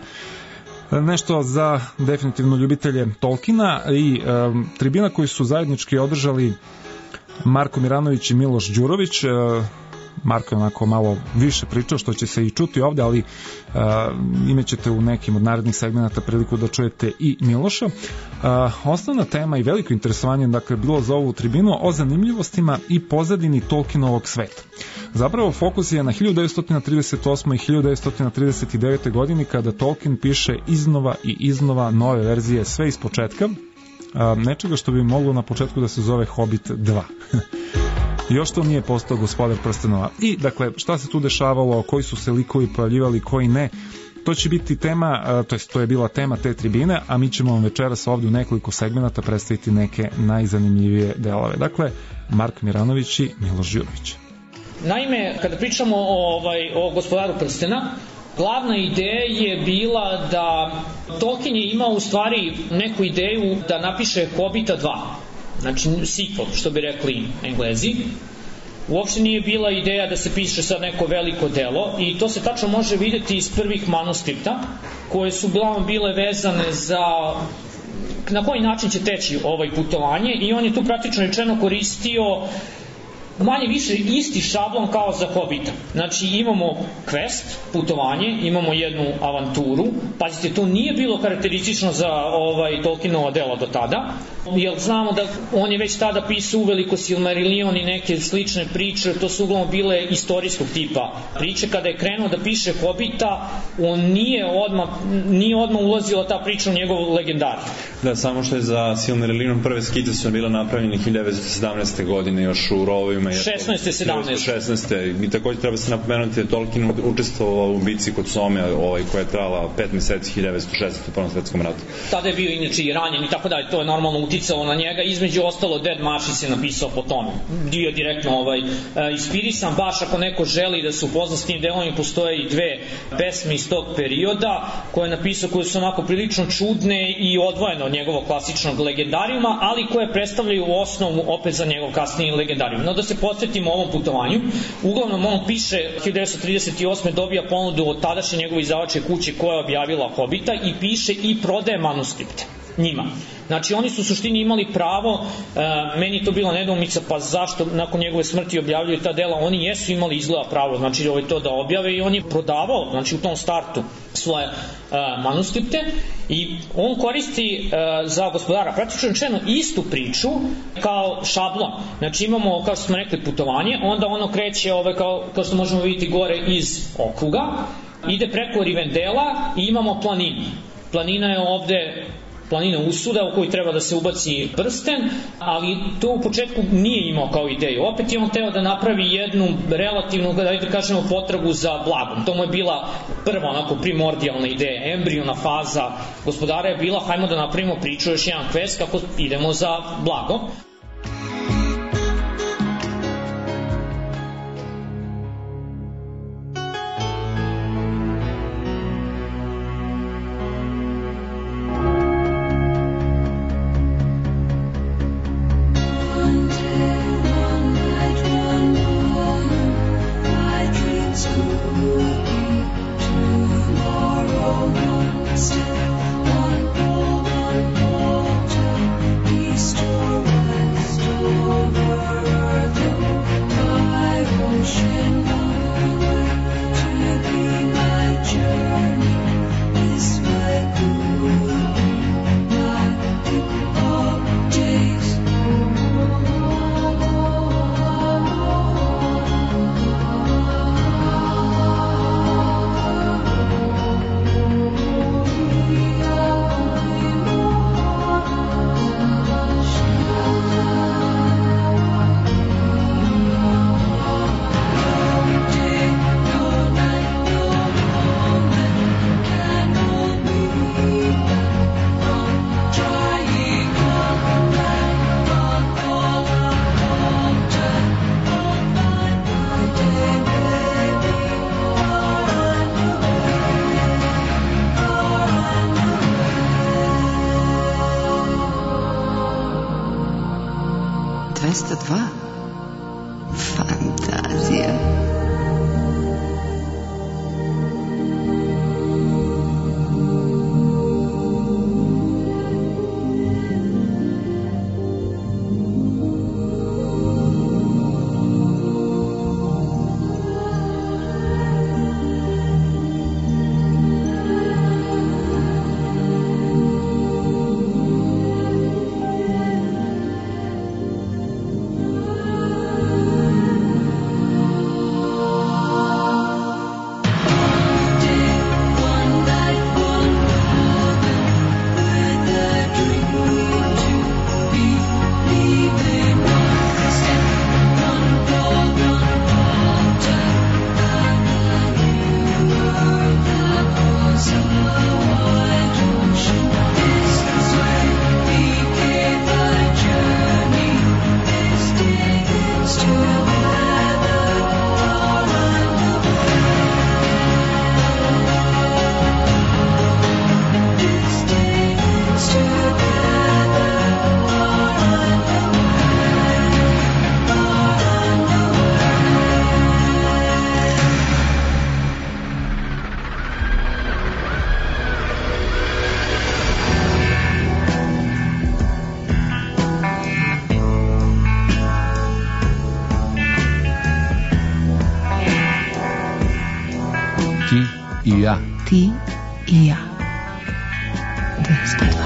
Nešto za definitivno ljubitelje Tolkiena i e, tribina koju su zajednički održali Marko Miranović i Miloš Đurović. E, Marko je onako malo više pričao, što će se i čuti ovde, ali uh, imaćete u nekim od narednih segmenata priliku da čujete i Miloša. Uh, osnovna tema i veliko interesovanje, dakle, bilo za ovu tribinu o zanimljivostima i pozadini Tolkienovog sveta. Zapravo fokus je na hiljadu devetsto trideset osmoj i hiljadu devetsto trideset devete godini, kada Tolkien piše iznova i iznova nove verzije, sve iz početka, uh, nečega što bi moglo na početku da se zove Hobbit dva. Još to nije postao Gospodar prstenova. I, dakle, šta se tu dešavalo, koji su se likovi pojavljivali, koji ne, to će biti tema, to jest to je bila tema te tribine, a mi ćemo vam večeras ovdje u nekoliko segmenata predstaviti neke najzanimljivije delove. Dakle, Mark Miranović i Miloš Đurović. Naime, kada pričamo o, ovaj, o Gospodaru prstena, glavna ideja je bila da Tolkien je imao u stvari neku ideju da napiše Hobita dva. Znači sequel, što bi rekli Englezi. Uopšte nije bila ideja da se piše sad neko veliko delo i to se tačno može vidjeti iz prvih manuskripta, koje su uglavnom bile vezane za na koji način će teći ovaj putovanje, i on je tu praktično rečeno koristio manje više isti šablon kao za Hobita. Znači imamo quest, putovanje, imamo jednu avanturu. Pazite, to nije bilo karakteristično za ovaj Tolkienova dela do tada, jer znamo da on je već tada pisao uveliko Silmarillion i neke slične priče, to su uglavnom bile istorijskog tipa priče. Kada je krenuo da piše Hobita, on nije odmah, nije odmah ulazila ta priča u njegovu legendariju. Da, samo što je za Silmarillionom prve skice su bile napravljene hiljadu devetsto sedamnaeste. godine, još u rovovima šesnaeste sedamnaeste šesnaeste I također treba se napomenuti da Tolkien učestvovao u bici kod Some, ovaj, koja je trajala pet meseci hiljadu devetsto šesnaeste. u Prvom svetskom ratu. Tada je bio inače i ranjen i tako dalje, to je normalno uticalo na njega. Između ostalo Dead Marshes je napisao po tome. Dio direktno ovaj, uh, inspirisan, baš ako neko želi da se upozna s tim delom, postoje i dve pesme iz tog perioda koje je napisao, koje su onako prilično čudne i odvojene od njegovog klasičnog legendarijuma, ali koje predstavljaju osnovu opet za njegov kasniji legendarijum. No da se podsjetimo o ovom putovanju, uglavnom on piše hiljadu devetsto trideset osme. dobija ponudu od tadašnje njegove izdavačke kuće koja je objavila Hobita i piše i prodaje manuskripte njima. Znači oni su u suštini imali pravo, e, meni je to bila nedoumica, pa zašto nakon njegove smrti objavljuju ta dela, oni jesu imali izgleda pravo, znači ovaj to da objave, i on je prodavao, znači u tom startu svoje e, manuskripte, i on koristi e, za Gospodara praktično rečeno istu priču kao šablon. Znači imamo, kao što smo rekli, putovanje, onda ono kreće ovaj, kao, kao što možemo vidjeti gore iz okruga, ide preko Rivendela i imamo planinu. Planina je ovde planina Usuda u kojoj treba da se ubaci prsten, ali to u početku nije imao kao ideju. Opet je on teo da napravi jednu relativnu, da kažemo, potragu za blagom. To mu je bila prva onako primordijalna ideja, embrijona faza Gospodara je bila, hajmo da napravimo priču, još jedan quest kako idemo za blago. One, one, one, one, one, one, one, one, one, one, one, one, one, one, one, one, Fantazija. Ti i ja. dvesta dva.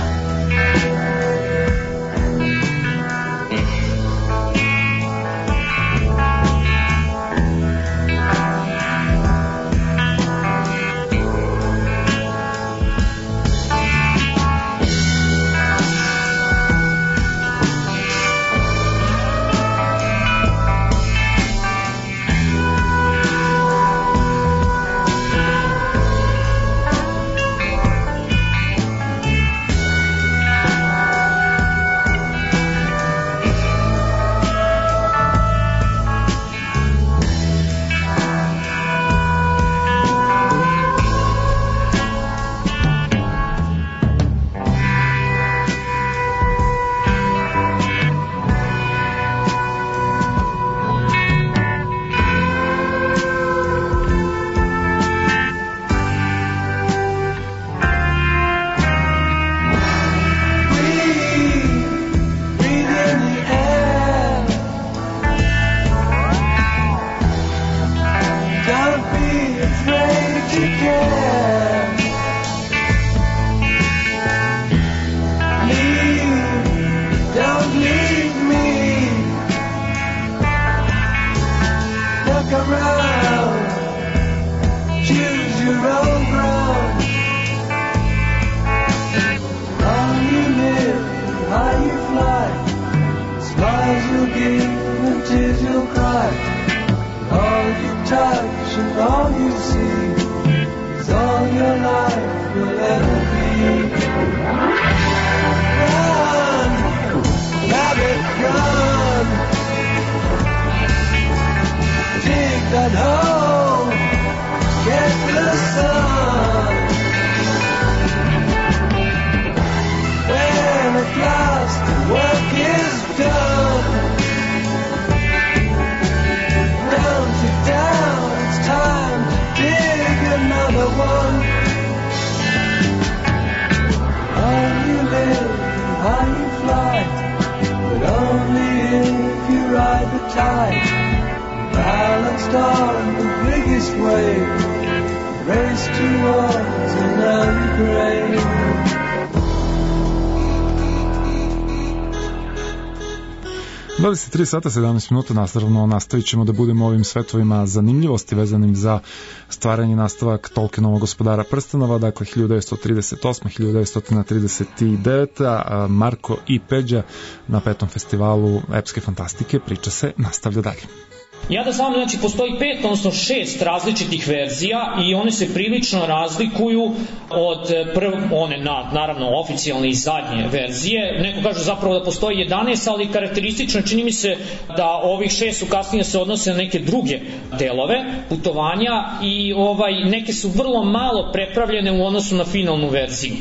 dvadeset tri sata sedamnaest minuta, nastavno nastavit ćemo da budemo ovim svetovima zanimljivosti vezanim za stvaranje i nastavak Tolkienovog Gospodara prstenova, dakle hiljadu devetsto trideset osme hiljadu devetsto trideset devete. Marko i Peđa na petom festivalu epske fantastike, priča se nastavlja dalje. Ja da znam, znači postoji pet, odnosno šest različitih verzija i one se prilično razlikuju od prv, one na, naravno oficijalne i zadnje verzije. Neko kaže zapravo da postoji jedanaest, ali karakteristično čini mi se da ovih šest su kasnije se odnose na neke druge delove putovanja i ovaj neke su vrlo malo prepravljene u odnosu na finalnu verziju.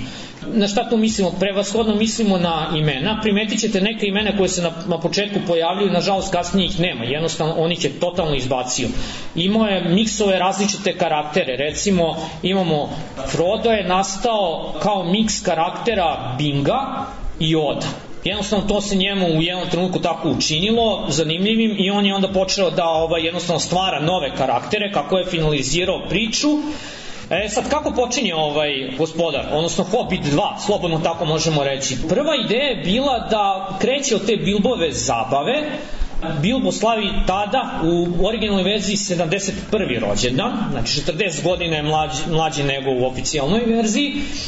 Na šta tu mislimo? Prevashodno mislimo na imena. Primetit ćete neke imena koje se na, na početku pojavljuju, nažalost kasnije ih nema, jednostavno on ih je totalno izbacio. Imao je miksove različite karaktere, recimo imamo Frodo je nastao kao miks karaktera Binga i Oda. Jednostavno to se njemu u jednom trenutku tako učinilo zanimljivim i on je onda počeo da ovaj, jednostavno stvara nove karaktere kako je finalizirao priču. E sad, kako počinje ovaj Gospodar, odnosno Hobbit dva, slobodno tako možemo reći. Prva ideja je bila da kreće od te Bilbove zabave. Bilbo slavi tada u originalnoj verziji sedamdeset prvi rođendan, znači četrdeset godina je mlađi, mlađi nego u oficijalnoj verziji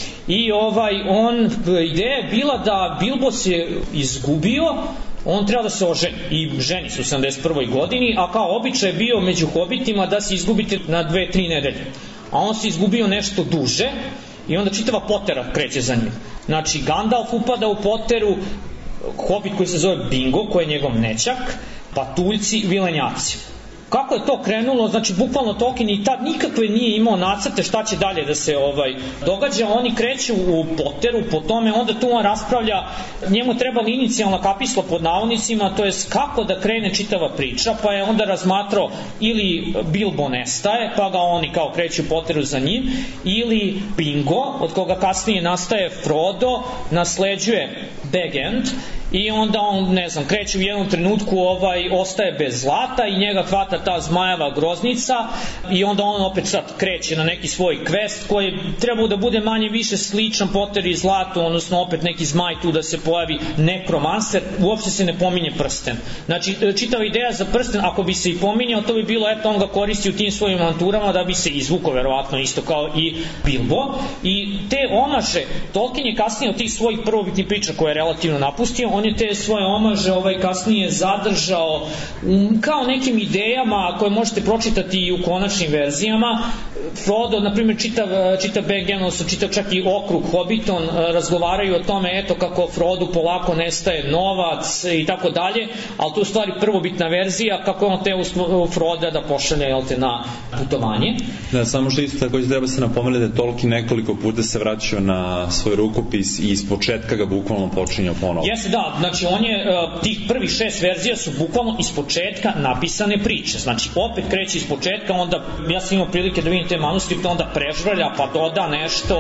i ovaj, on, ideja je bila da Bilbo se izgubio, on treba da se oženi i ženi su u sedamdeset prvoj godini, a kao običaj je bio među hobitima da se izgubite na dve, tri nedelje. A on se izgubio nešto duže i onda čitava Potera kreće za njim. Znači Gandalf upada u Poteru, Hobbit koji se zove Bingo, koji je njegov nećak, patuljci, vilenjaci. Kako je to krenulo, znači bukvalno Tolkien i tad nikakve nije imao nacrte šta će dalje da se ovaj događa, oni kreću u Potteru, po tome onda tu on raspravlja, njemu trebala inicijalna kapisla pod navodnicima, to jest kako da krene čitava priča, pa je onda razmatrao ili Bilbo nestaje, pa ga oni kao kreću u Potteru za njim, ili Bingo, od koga kasnije nastaje Frodo, nasleđuje Bag End, i onda on, ne znam, kreće u jednom trenutku, ovaj, ostaje bez zlata i njega hvata ta zmajeva groznica i onda on opet sad kreće na neki svoj quest koji treba da bude manje više sličan Potter i zlatu, odnosno opet neki zmaj tu da se pojavi nekromancer, uopšte se ne pominje prsten. Znači, čitava ideja za prsten, ako bi se i pominjao, to bi bilo, eto, on ga koristi u tim svojim avanturama da bi se izvukao, verovatno, isto kao i Bilbo. I te omaže, Tolkien je kasnije od tih svojih prvobitnih priča koje je relativno napustio, on je te svoje omaže ovaj kasnije zadržao um, kao nekim idejama koje možete pročitati i u konačnim verzijama. Frodo, na primjer, čitav, čitav Bag End, odnosno čitav čak i okrug Hobbiton, razgovaraju o tome, eto, kako Frodu polako nestaje novac i tako dalje, ali to je u stvari prvobitna verzija, kako on te u Froda da pošalje, jel te, na putovanje. Da, samo što isto tako treba se napomenuti da je Tolkien nekoliko puta se vraćao na svoj rukopis i iz početka ga bukvalno počinjao ponovo. Jeste, da, znači on je, tih prvih šest verzija su bukvalno iz početka napisane priče, znači opet kreće iz početka, onda ja sam imao prilike da vidim te manuskripte, onda prežvrlja pa doda nešto.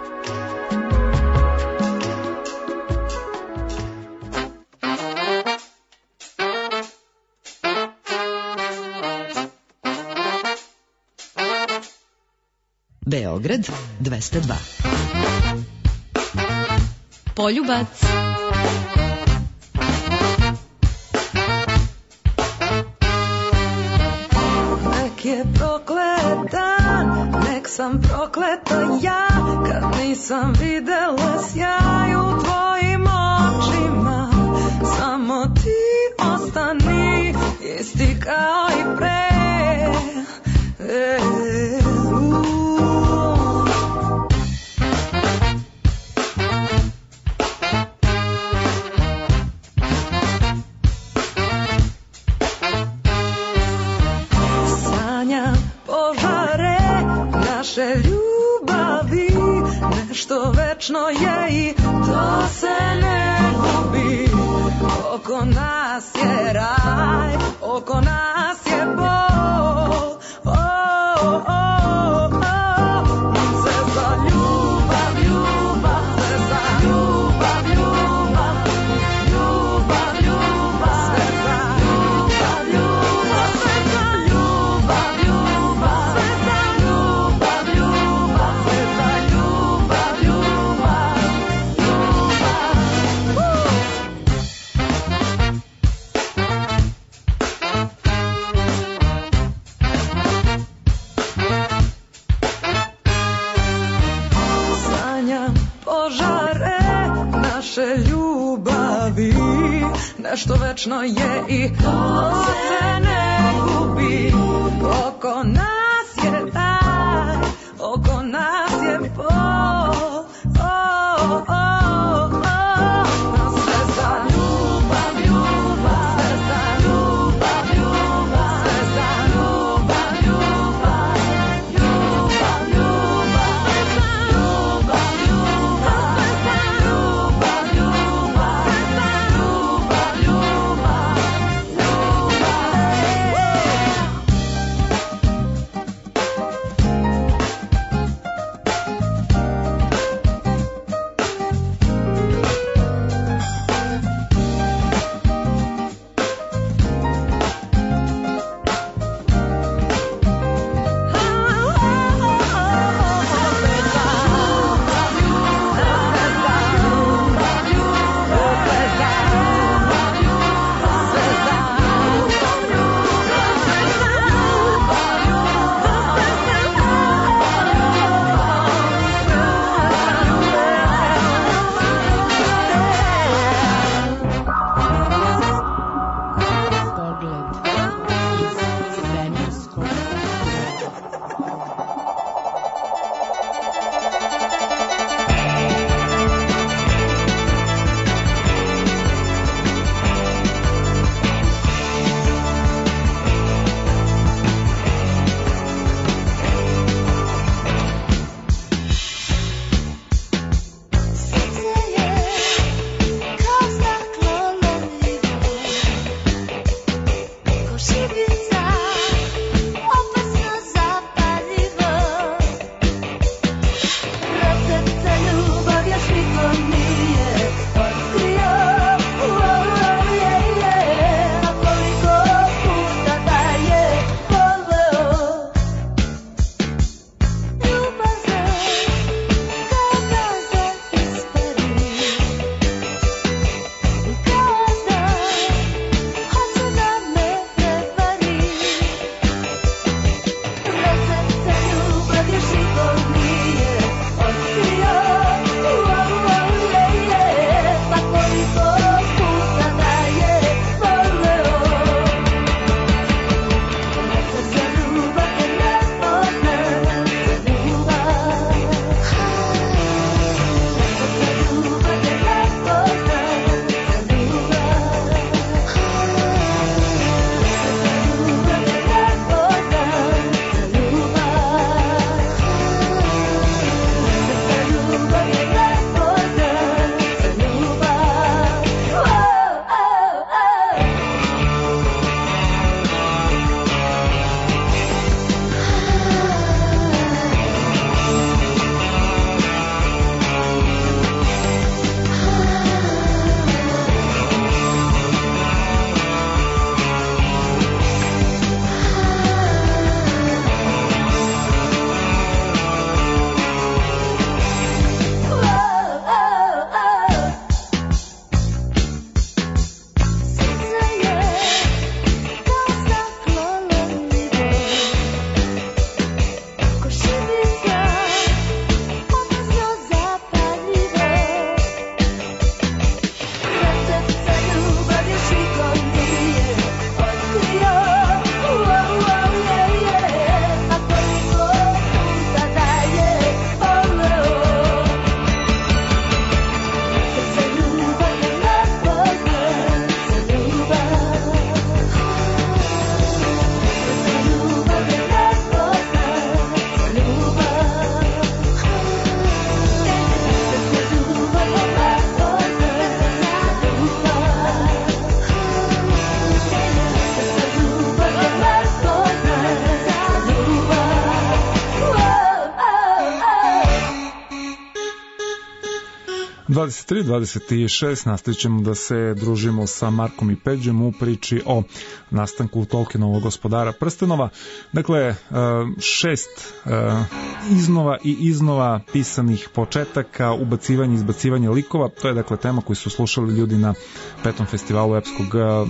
Beograd dvesta dva. Poljubac. Nek je prokletan, nek sam prokleta ja, kad nisam videla sjaj u tvojim očima. Samo ti ostani isti kao i pre. E, uh. Naše ljubavi, nešto večno je i to se ne gubi. Oko nas je raj, oko nas je bol. Oh, oh, oh, oh. Se za ljubav, ljubav, se za ljubav, ljubav, ljubav, ljubav, se za ljubav, ljubav, se za ljubav, ljubav, se za ljubav, ljubav, se za ljubav, ljubav, sanjam požare naše ljubavi, nešto večno je i to se ne gubi. Oko nas je raj, oko nas je bol. Oh, oh, oh, oh. Sve za ljubav, ljubav, sve za ljubav, ljubav, sve za ljubav, ljubav, ljubav, ljubav, sve za ljubav, ljubav, ljubav, sve dvadeset tri dvadeset šest nastavit ćemo da se družimo sa Markom i Peđem u priči o nastanku Tolkienovog Gospodara prstenova. Dakle, šest iznova i iznova pisanih početaka, ubacivanje i izbacivanje likova, to je dakle tema koju su slušali ljudi na petom festivalu epskog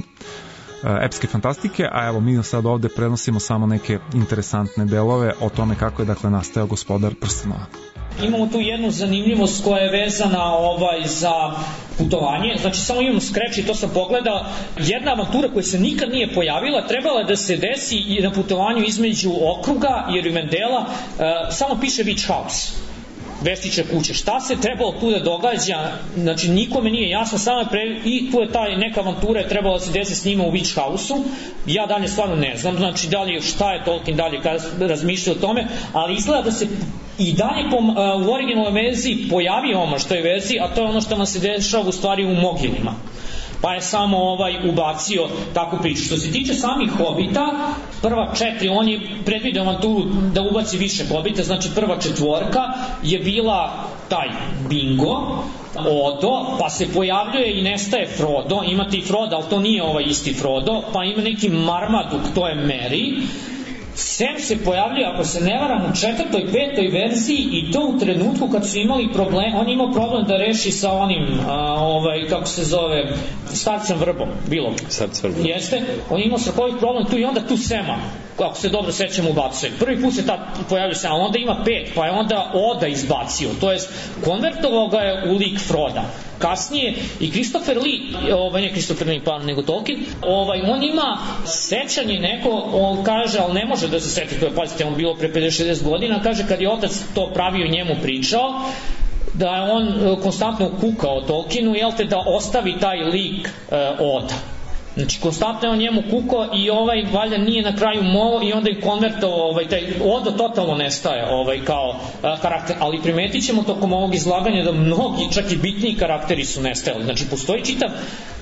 epske fantastike, a evo mi sad ovde prenosimo samo neke interesantne delove o tome kako je dakle nastao Gospodar prstenova. Imamo tu jednu zanimljivost koja je vezana ovaj za putovanje, znači samo imamo skreč i to sam pogledao. Jedna avantura koja se nikad nije pojavila trebala da se desi i na putovanju između okruga i Rivendela, uh, samo piše Witch House, Veštiće kuće. Šta se trebalo tu da događa, znači nikome nije jasno, samo pre... i tu je taj neka avantura je trebalo da se desi s njima u Witch House-u, ja dalje stvarno ne znam, znači da li šta je Tolkien dalje razmišljao o tome, ali izgleda da se i dalje po, uh, u originalnoj verziji pojavi ono što je verziji, a to je ono što nam se dešava u stvari u Mogilima. Pa je samo ovaj ubacio takvu priču. Što se tiče samih hobita, prva četiri, on je predvidio avanturu da ubaci više hobita, znači prva četvorka je bila taj Bingo, Odo, pa se pojavljuje i nestaje Frodo, imate i Frodo, ali to nije ovaj isti Frodo, pa ima neki Marmaduk, to je Merry, Sam se pojavljuje, ako se ne varam, u četvrtoj, petoj verziji i to u trenutku kad su imali problem, on je imao problem da reši sa onim, a, ovaj, kako se zove, starcem vrbom, bilo. Starc vrbom. Jeste, on je imao strahovit problem tu i onda tu Sema, ako se dobro sećam, ubacuje. Prvi put se tad pojavio Sema, onda ima pet, pa je onda Oda izbacio, to jest konvertovao ga je u lik Froda. Kasnije i Christopher Lee, ovaj ne Christopher Lee, pa nego Tolkien, ovaj, on ima sećanje neko, on kaže, ali ne može da se seti, to je, pazite, on bilo pre pedeset šezdeset godina, kaže kad je otac to pravio i njemu pričao, da je on konstantno kukao Tolkienu, jel te, da ostavi taj lik uh, Oda. Znači, konstantno je on njemu kukao i ovaj valjda nije na kraju mo i onda je konvertovao, ovaj, taj Odo totalno nestaje ovaj, kao a, karakter, ali primetit ćemo tokom ovog izlaganja da mnogi, čak i bitniji karakteri su nestajali. Znači, postoji čitav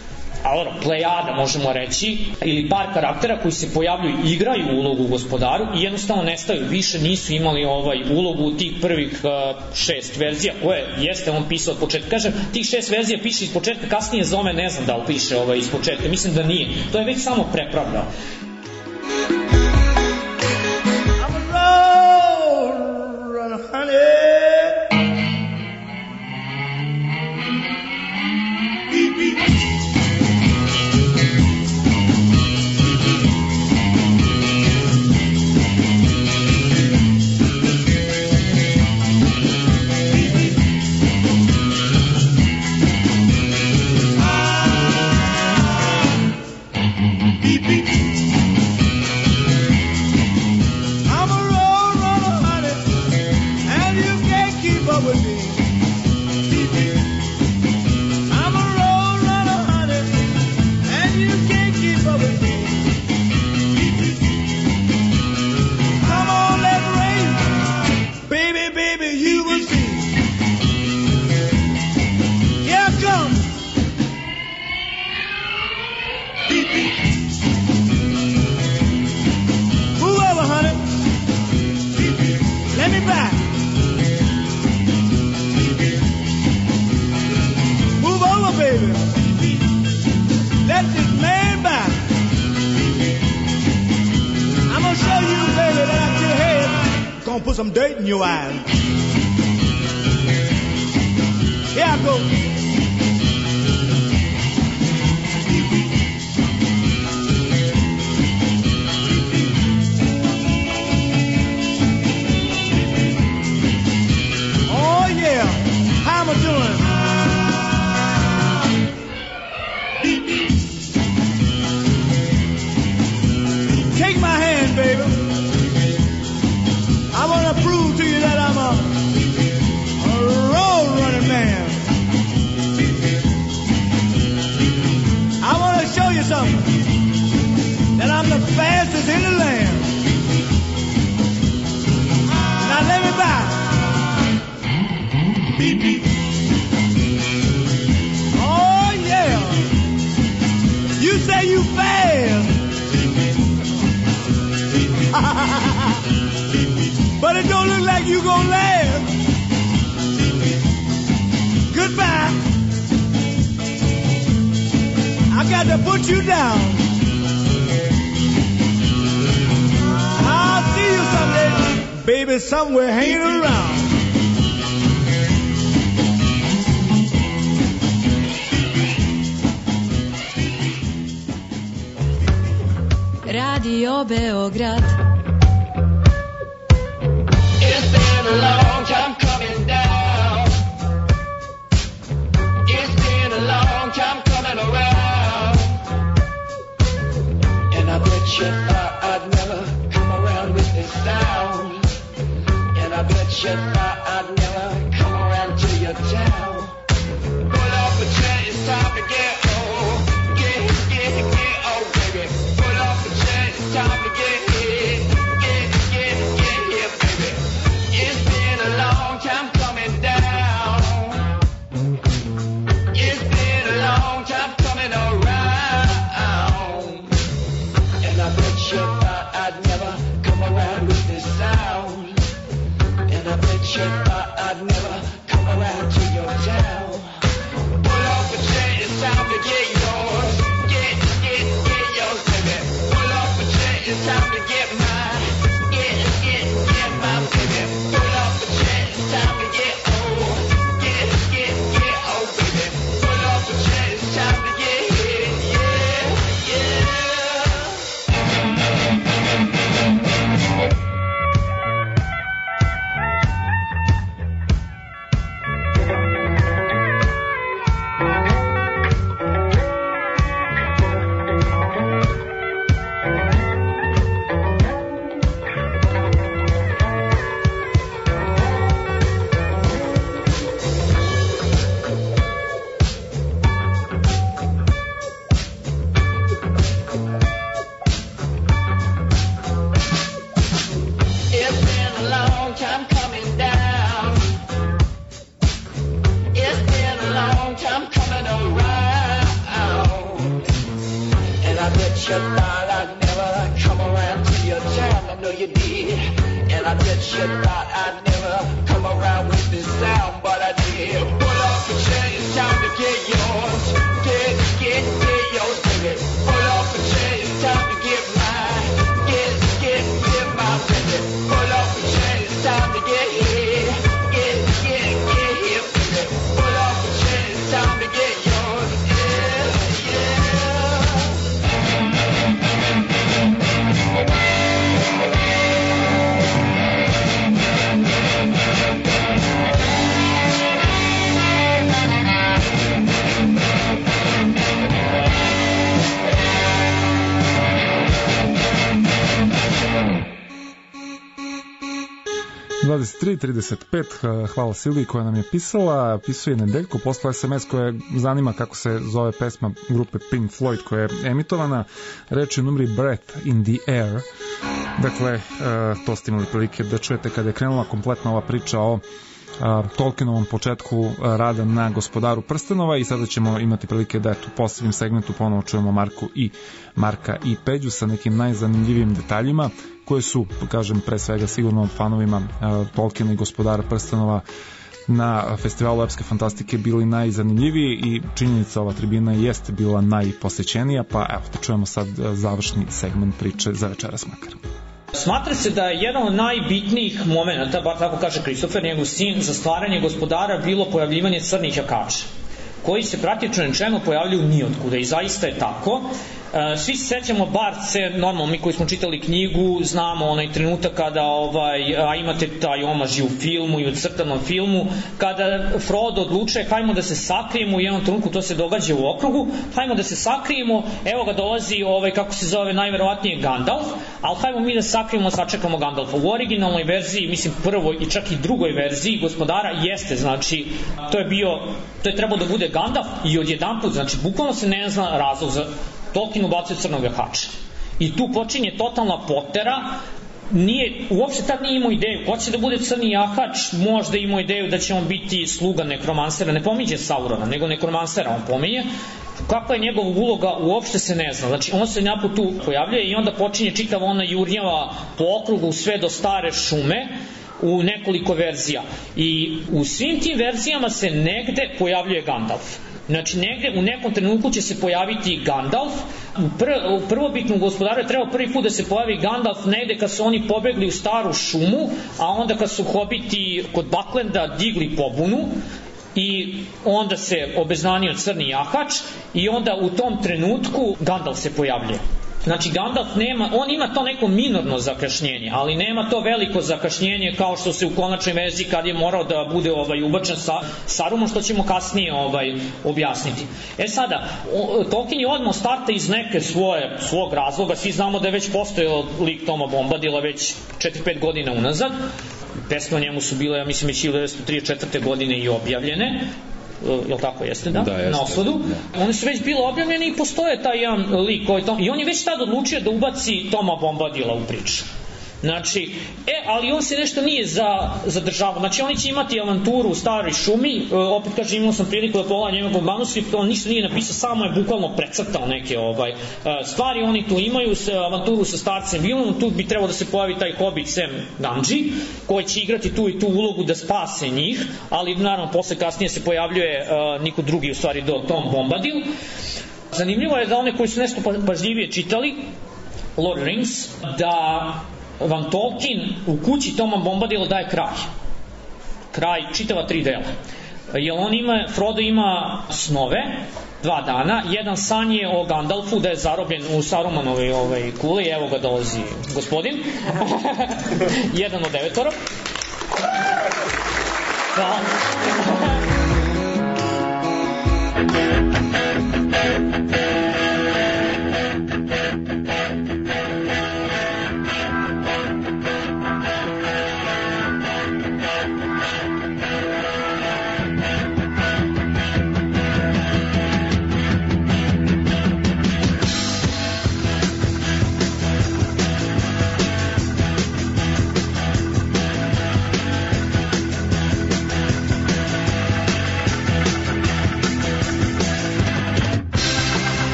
alors, plejada možemo reći, ili par karaktera koji se pojavljuju, igraju ulogu u Gospodaru i jednostavno nestaju, više nisu imali ovaj ulogu u tih prvih uh, šest verzija koje jeste on pisao od početka. Kažem, tih šest verzija piše iz početka, kasnije za ome ne znam da li piše ovaj iz početka, mislim da nije, to je već samo prepravda. Put some dirt in your eyes. Here I go. Oh yeah, how am I doing? Take my hand, baby. I want to prove to you that I'm a, a road running man. I want to show you something, that I'm the fastest in the land. Now let me buy. Oh yeah, you say you fast. But it don't look like you gonna last. Goodbye. I got to put you down. I'll see you someday, baby, somewhere hanging around. Radio Beograd. A long time coming down. It's been a long time coming around. And I bet you thought I'd never come around with this sound. And I bet you thought I'd never come around to your town. Put up a chair, it's time to get old. Get, get, get old, baby. Put up a chair, it's time to get hit. Get, get, get here, baby. It's been a long time coming down. It's been a long time coming around. And I bet you thought I'd never come around with this sound. And I bet you thought I'd never come around to your town. Put up a chair, it's time to get yours. Get, get, get yours, baby. Put up a chair, it's time to get mine. Get, get, get mine, baby. Put up a chair, it's time to get old. Get, get, get old, baby. Put up a chair, it's time to get hit. Yeah, yeah. you thought I'd never come around to your town. I know you did. And I bet you thought I'd never come around with this sound, but I did. Pull up a chair, it's time to get yours. Get, get, get yours, baby. Pull up a chair, it's time to get mine. Get, get, get my baby. Pull up a chair, it's time to get here. Get, get, get here, baby. Pull up a chair, it's time to get yours. Yeah, yeah. dvadeset tri trideset pet, hvala Silviji koja nam je pisala, pisuje Nedeljko, poslala es em es koja zanima kako se zove pesma grupe Pink Floyd koja je emitovana, reč je numri Breath in the Air. Dakle, to ste imali prilike da čujete kada je krenula kompletna ova priča o Tolkienovom početku rada na Gospodaru prstenova i sada ćemo imati prilike da eto, u poslednjem segmentu ponovo čujemo Marku i Marka i Peđu sa nekim najzanimljivijim detaljima koje su, kažem, pre svega sigurno fanovima uh, Tolkiena i Gospodara prstenova na festivalu epske fantastike bili najzanimljiviji i činjenica ova tribina jeste bila najposećenija, pa evo da čujemo sad završni segment priče za večeras makar. Smatra se da je jedan od najbitnijih momenta, bar tako kaže Kristofer, njegov sin, za stvaranje Gospodara bilo pojavljivanje crnih jakača, koji se praktično rečeno pojavljuju nijotkuda i zaista je tako. Svi se sećamo bar se, normalno mi koji smo čitali knjigu znamo onaj trenutak kada ovaj, a imate taj omaž i u filmu i u crtanom filmu, kada Frodo odlučuje hajmo da se sakrijemo u jednom trenutku, to se događa u okrugu, hajmo da se sakrijemo, evo ga dolazi ovaj, kako se zove najverovatnije Gandalf, ali hajmo mi da sakrijemo, sačekamo Gandalfa. U originalnoj verziji, mislim prvoj i čak i drugoj verziji Gospodara jeste, znači to je bio, to je trebalo da bude Gandalf i odjedanput, znači bukvalno se ne zna razlog za Tolkien ubacio crnog jahača. I tu počinje totalna potera, nije, uopšte tad nije imao ideju, ko će da bude crni jahač, možda imao ideju da će on biti sluga nekromansera, ne pominje Saurona, nego nekromansera on pominje, kakva je njegova uloga, uopšte se ne zna. Znači, on se naput tu pojavljuje i onda počinje čitava ona jurnjava po okrugu sve do stare šume, u nekoliko verzija. I u svim tim verzijama se negde pojavljuje Gandalf. Znači, negde u nekom trenutku će se pojaviti Gandalf. U, pr u prvobitnom Gospodaru je trebao prvi put da se pojavi Gandalf negde kad su oni pobegli u staru šumu, a onda kad su hobiti kod Bucklanda digli pobunu i onda se obeznanio crni jahač i onda u tom trenutku Gandalf se pojavljuje. Znači Gandalf nema, on ima to neko minorno zakašnjenje, ali nema to veliko zakašnjenje kao što se u konačnoj verziji kad je morao da bude ovaj ubačen sa Sarumom, što ćemo kasnije ovaj objasniti. E sada, o, Tolkien je odmah starta iz neke svoje svog razloga, svi znamo da je već postojao lik Toma Bombadila već četiri pet godina unazad. Pesme o njemu su bile, ja mislim, već hiljadu devetsto trideset četvrte godine i objavljene. Jel tako jeste, da? Da, jeste. Na Osladu. Da. One su već bile objavljene i postoje taj jedan lik koji to... I on je već tad odlučio da ubaci Toma Bombadila u priču. Znači, e, ali on se nešto nije za, zadržavao. Znači, oni će imati avanturu u staroj šumi, e, opet kažem, imao sam priliku da pogledam njegov manuskripт, on ništa nije napisao, samo je bukvalno precrtao neke ovaj, stvari, oni tu imaju se, avanturu sa starcem Bilom, tu bi trebao da se pojavi taj hobbit Sam Gamgee, koji će igrati tu i tu ulogu da spase njih, ali naravno, posle kasnije se pojavljuje uh, niko drugi, u stvari, do Tom Bombadil. Zanimljivo je da one koji su nešto pažljivije čitali, Lord Rings, da vam Tolkien u kući Toma Bombadila daje kraj. Kraj čitava tri dela. Jer on ima, Frodo ima snove, dva dana. Jedan san je o Gandalfu da je zarobljen u Sarumanovoj ovaj, kuli. Evo ga dolazi gospodin. Jedan od devetora. Hvala.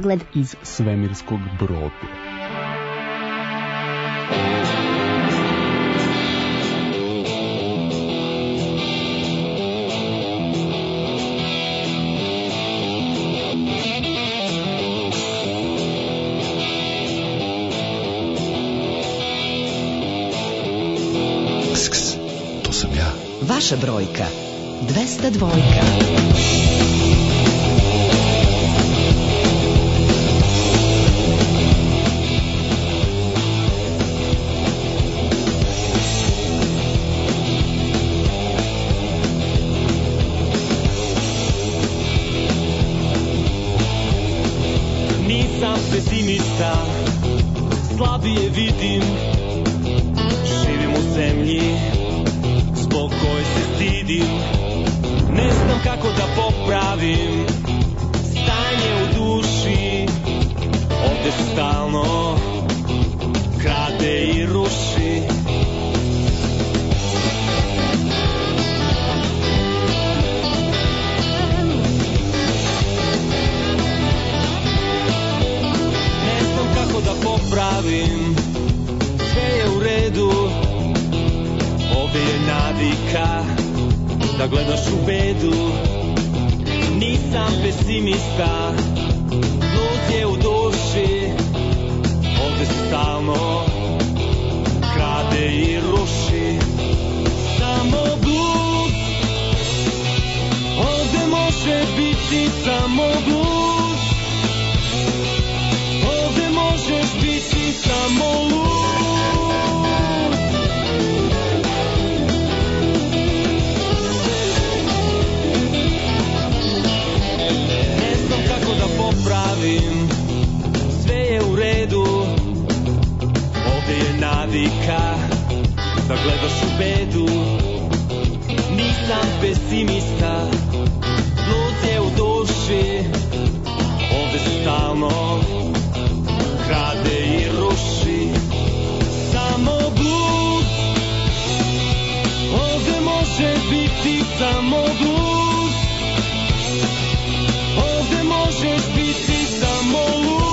Pogled iz svemirskog broda. Ks, to sam ja. Vaša brojka dvesta dvojka. Nisam pesimista, slabije vidim. Živim u zemlji zbog koje se stidim. Ne znam kako da popravim stanje u duši. Ovde se stalno krade i ruši. Ne znam kako da popravim, sve je u redu. Ovde je navika da gledaš u bedu. Nisam pesimista, lud je u duši. Ovde se stalno krade i ruši. Samo blud, ovde može biti samo blud. Ovde možeš biti samo lud. Pravim, sve je u redu. Ovde je navika da gledaš u bedu. Nisam pesimista, blud je u duši. Ovde se stalno krade i ruši. Samo blud, ovde može biti samo blud. Ovde možeš biti samo lud.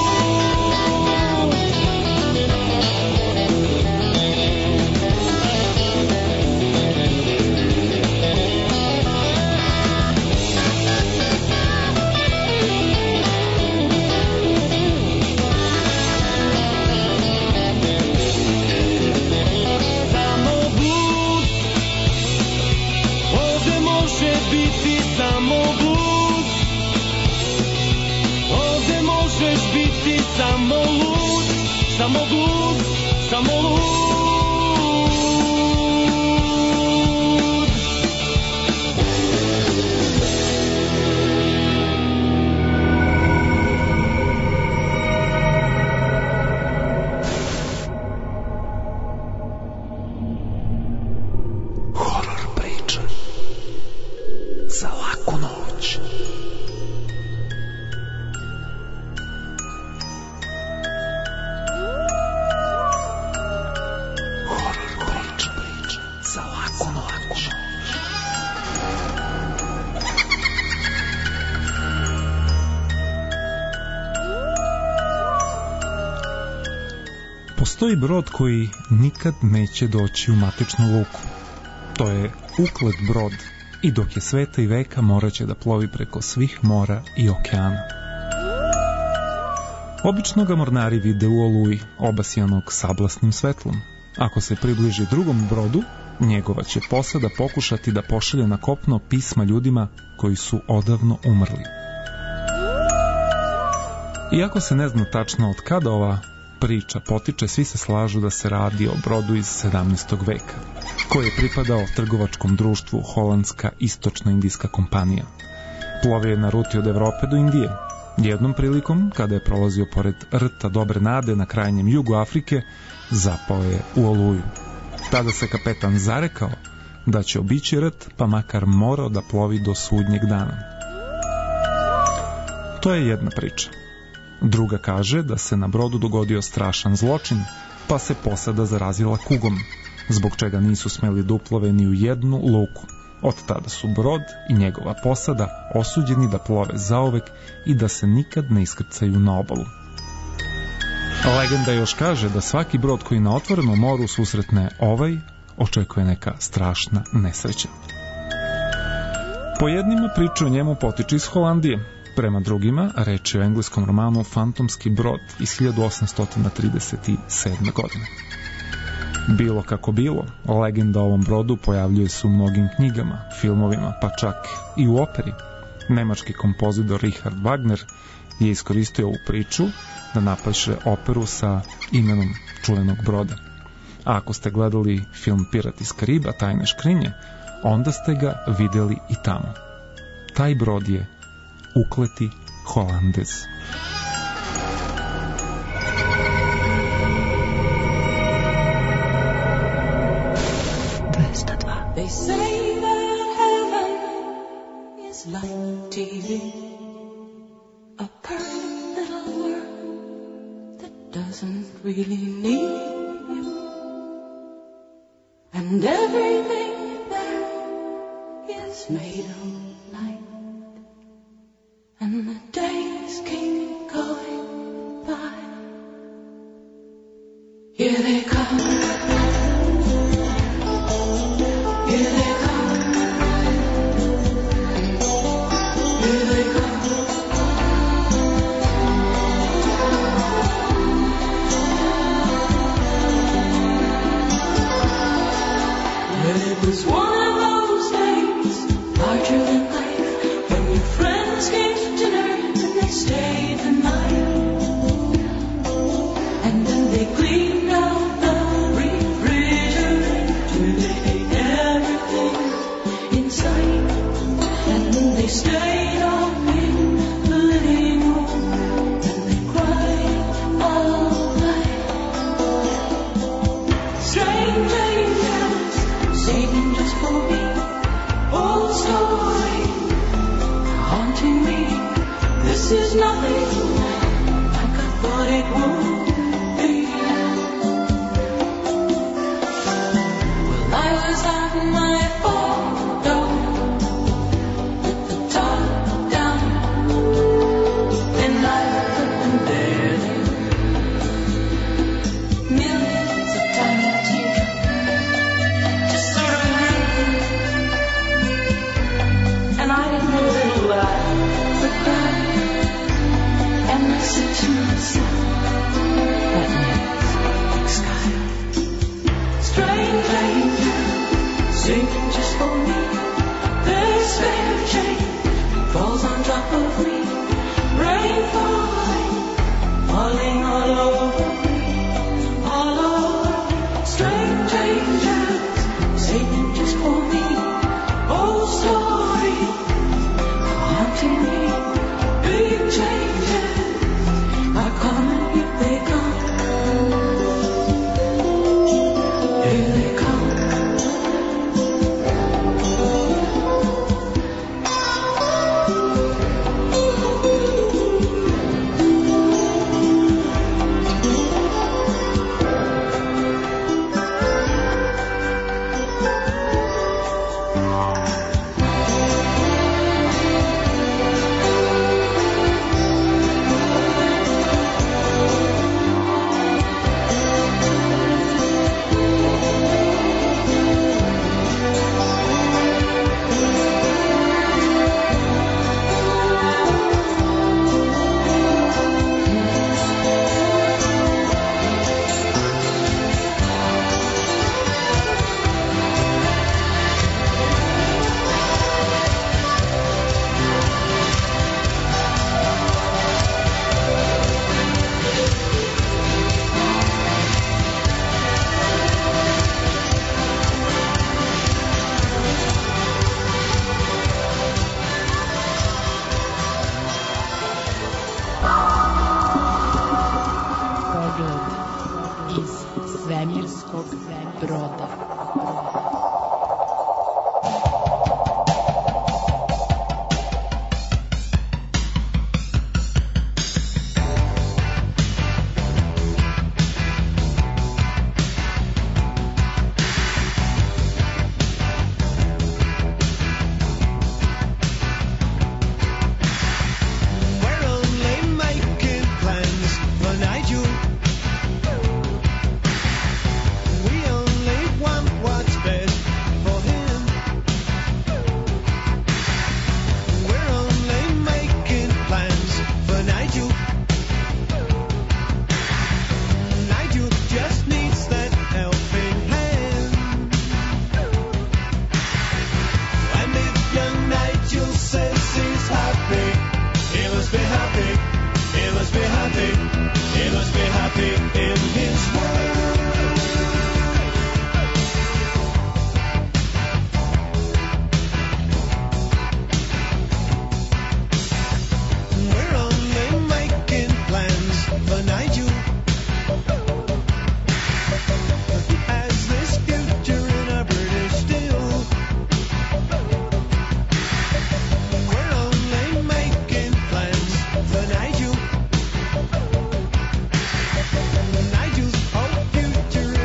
Samo blud, ovde može biti samo blud. Ovde možeš biti samo lud, samo blud, samo lud. Horor priča za laku noć. Postoji brod koji nikad neće doći u matičnu luku. To je uklet brod i dok je sveta i veka morat će da plovi preko svih mora i okeana. Obično ga mornari vide u oluji, obasijanog sablasnim svetlom. Ako se približi drugom brodu, njegova će posada pokušati da pošalje na kopno pisma ljudima koji su odavno umrli. Iako se ne zna tačno od kada ova priča potiče, svi se slažu da se radi o brodu iz sedamnaestog veka, koji je pripadao trgovačkom društvu Holandska istočno-indijska kompanija. Plovio je na ruti od Evrope do Indije. Jednom prilikom, kada je prolazio pored rta Dobre nade na krajnjem jugu Afrike, zapao je u oluju. Tada se kapetan zarekao da će obići rt, pa makar morao da plovi do sudnjeg dana. To je jedna priča. Druga kaže da se na brodu dogodio strašan zločin, pa se posada zarazila kugom, zbog čega nisu smeli da uplove ni u jednu luku, Od tada su brod i njegova posada osuđeni da plove zaovek i da se nikad ne iskrcaju na obalu. Legenda još kaže da svaki brod koji na otvorenom moru susretne ovaj, očekuje neka strašna nesreća. Po jednima priča o njemu potiče iz Holandije, prema drugima reč je o engleskom romanu Fantomski brod iz hiljadu osamsto trideset sedme. godine. Bilo kako bilo, legenda o ovom brodu pojavljuje se u mnogim knjigama, filmovima, pa čak i u operi. Nemački kompozitor Richard Wagner je iskoristio ovu priču da napiše operu sa imenom čuvenog broda. A ako ste gledali film Pirat iz Kariba, Tajne škrinje, onda ste ga videli i tamo. Taj brod je ukleti Holandez. They say that heaven is like T V, a perfect little world that doesn't really need you, and everything there is made of light, and the days keep going by. Here they come.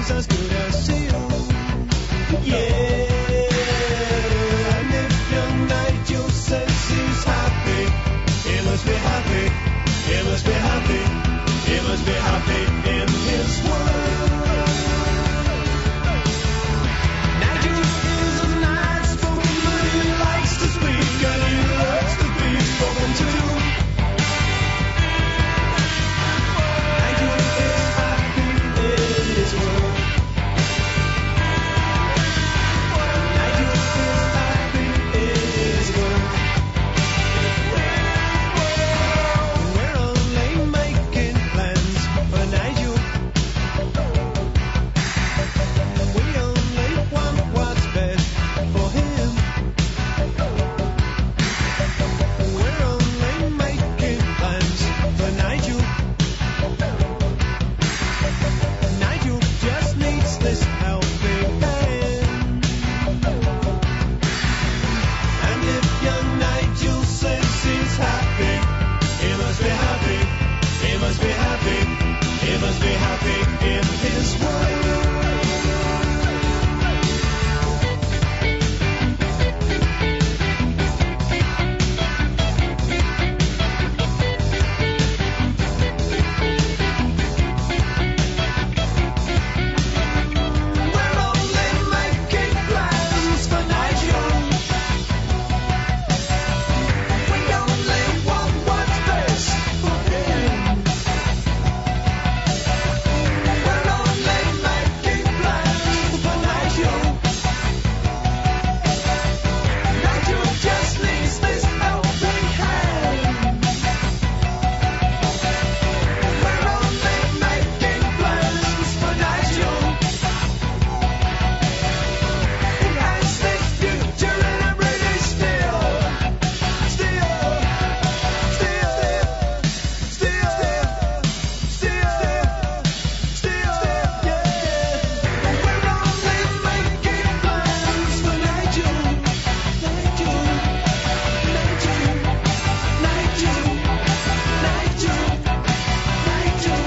is as good as sealed. Yeah. And if young Nigel says he's happy, he must be happy, he must be happy, he must be happy in his world. Nigel is an outspoken, but he likes to speak and he loves to be spoken to. Nigel is happy in his world. Nigel is happy in his world. We're only making plans for Nigel. We only want what's best for him. We're only making plans for Nigel. Nigel just needs this helping hand. And if young Nigel says he's happy, he must be happy, he must be happy, he must be happy in his world. We're only making plans for Nigel. We only want what's best for him. We're only making plans for Nigel. Nigel just needs this helping hand. We're only making plans for Nigel. He has this future in a British steel. Steel. Steel. Steel. Steel. Steel. Yeah. We're only making plans for Nigel. Nigel. Nigel. Nigel. Nigel. Nigel.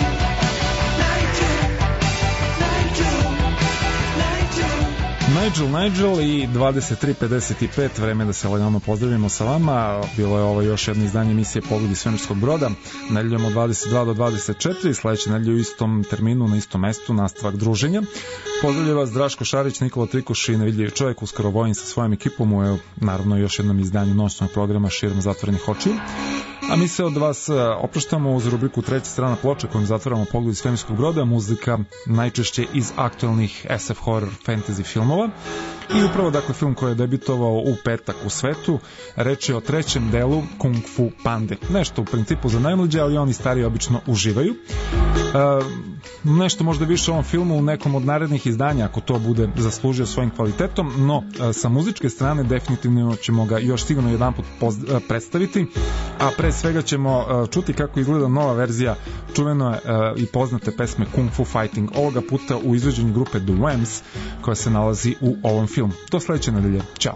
Nigel. Nigel. Nigel, Nigel i dvadeset tri pedeset pet, vreme da se lagano pozdravimo sa vama. Bilo je ovo još jedno izdanje emisije Pogledi svemirskog broda. Nedeljom od dvadeset dva do dvadeset četiri, sledeće nedelje u istom terminu, na istom mestu, nastavak druženja. Pozdravljaju vas Draško Šarić, Nikola Trikuš i Nevidljivi čovjek, uskoro Vojin sa svojom ekipom u, naravno, još jednom izdanju noćnog programa Širom zatvorenih očiju. A mi se od vas opraštamo uz rubriku Treća strana ploče kojom zatvaramo Pogled svemirskog broda, muzika najčešće iz aktualnih es ef horror fantasy filmova. I upravo, dakle, film koji je debitovao u petak u svetu, reč je o trećem delu Kung Fu Pande. Nešto u principu za najmlađe, ali oni stari obično uživaju. E, nešto možda više o ovom filmu u nekom od narednih izdanja, ako to bude zaslužio svojim kvalitetom, no e, sa muzičke strane definitivno ćemo ga još sigurno jedan put poz- e, predstaviti, a pre svega ćemo e, čuti kako izgleda nova verzija čuvene e, i poznate pesme Kung Fu Fighting, ovoga puta u izvođenju grupe The Whams, koja se nalazi u ovom filmu. Do sledeće nedelje. Ćao.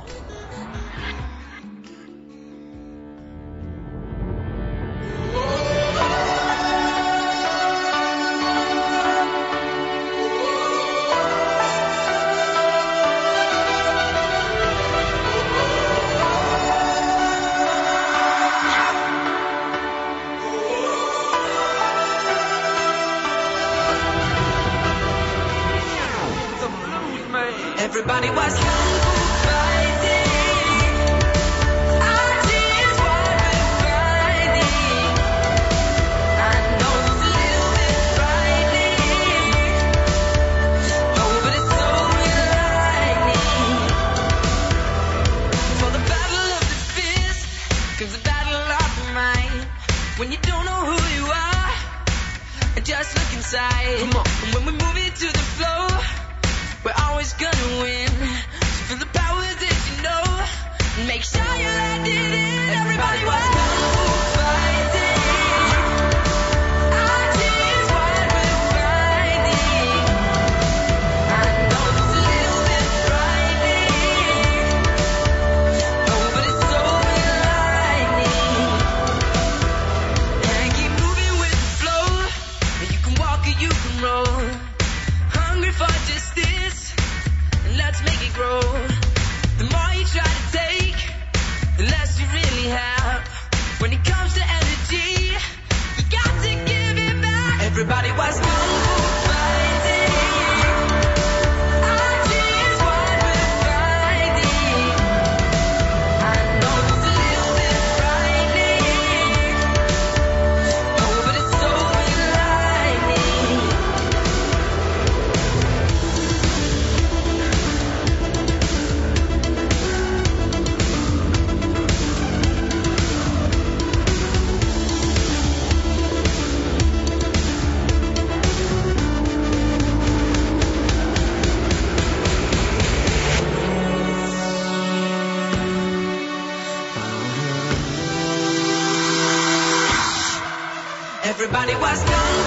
Everybody was kung fu fighting. Our tears were fighting. I know it's a little bit frightening. Oh, but it's so enlightening. For the battle of the fist comes the battle of the mind. When you don't know who you are, just look inside. Come on. And when we move it to the floor, we're always gonna win. So feel the is this? And let's make it grow. The more you try to take, the less you really have. When it comes to energy, you got to give it back. Everybody was kung fu fighting. Our team's what we're fighting. I know it's a little bit frightening. Oh, but it's so enlightening. Everybody was kung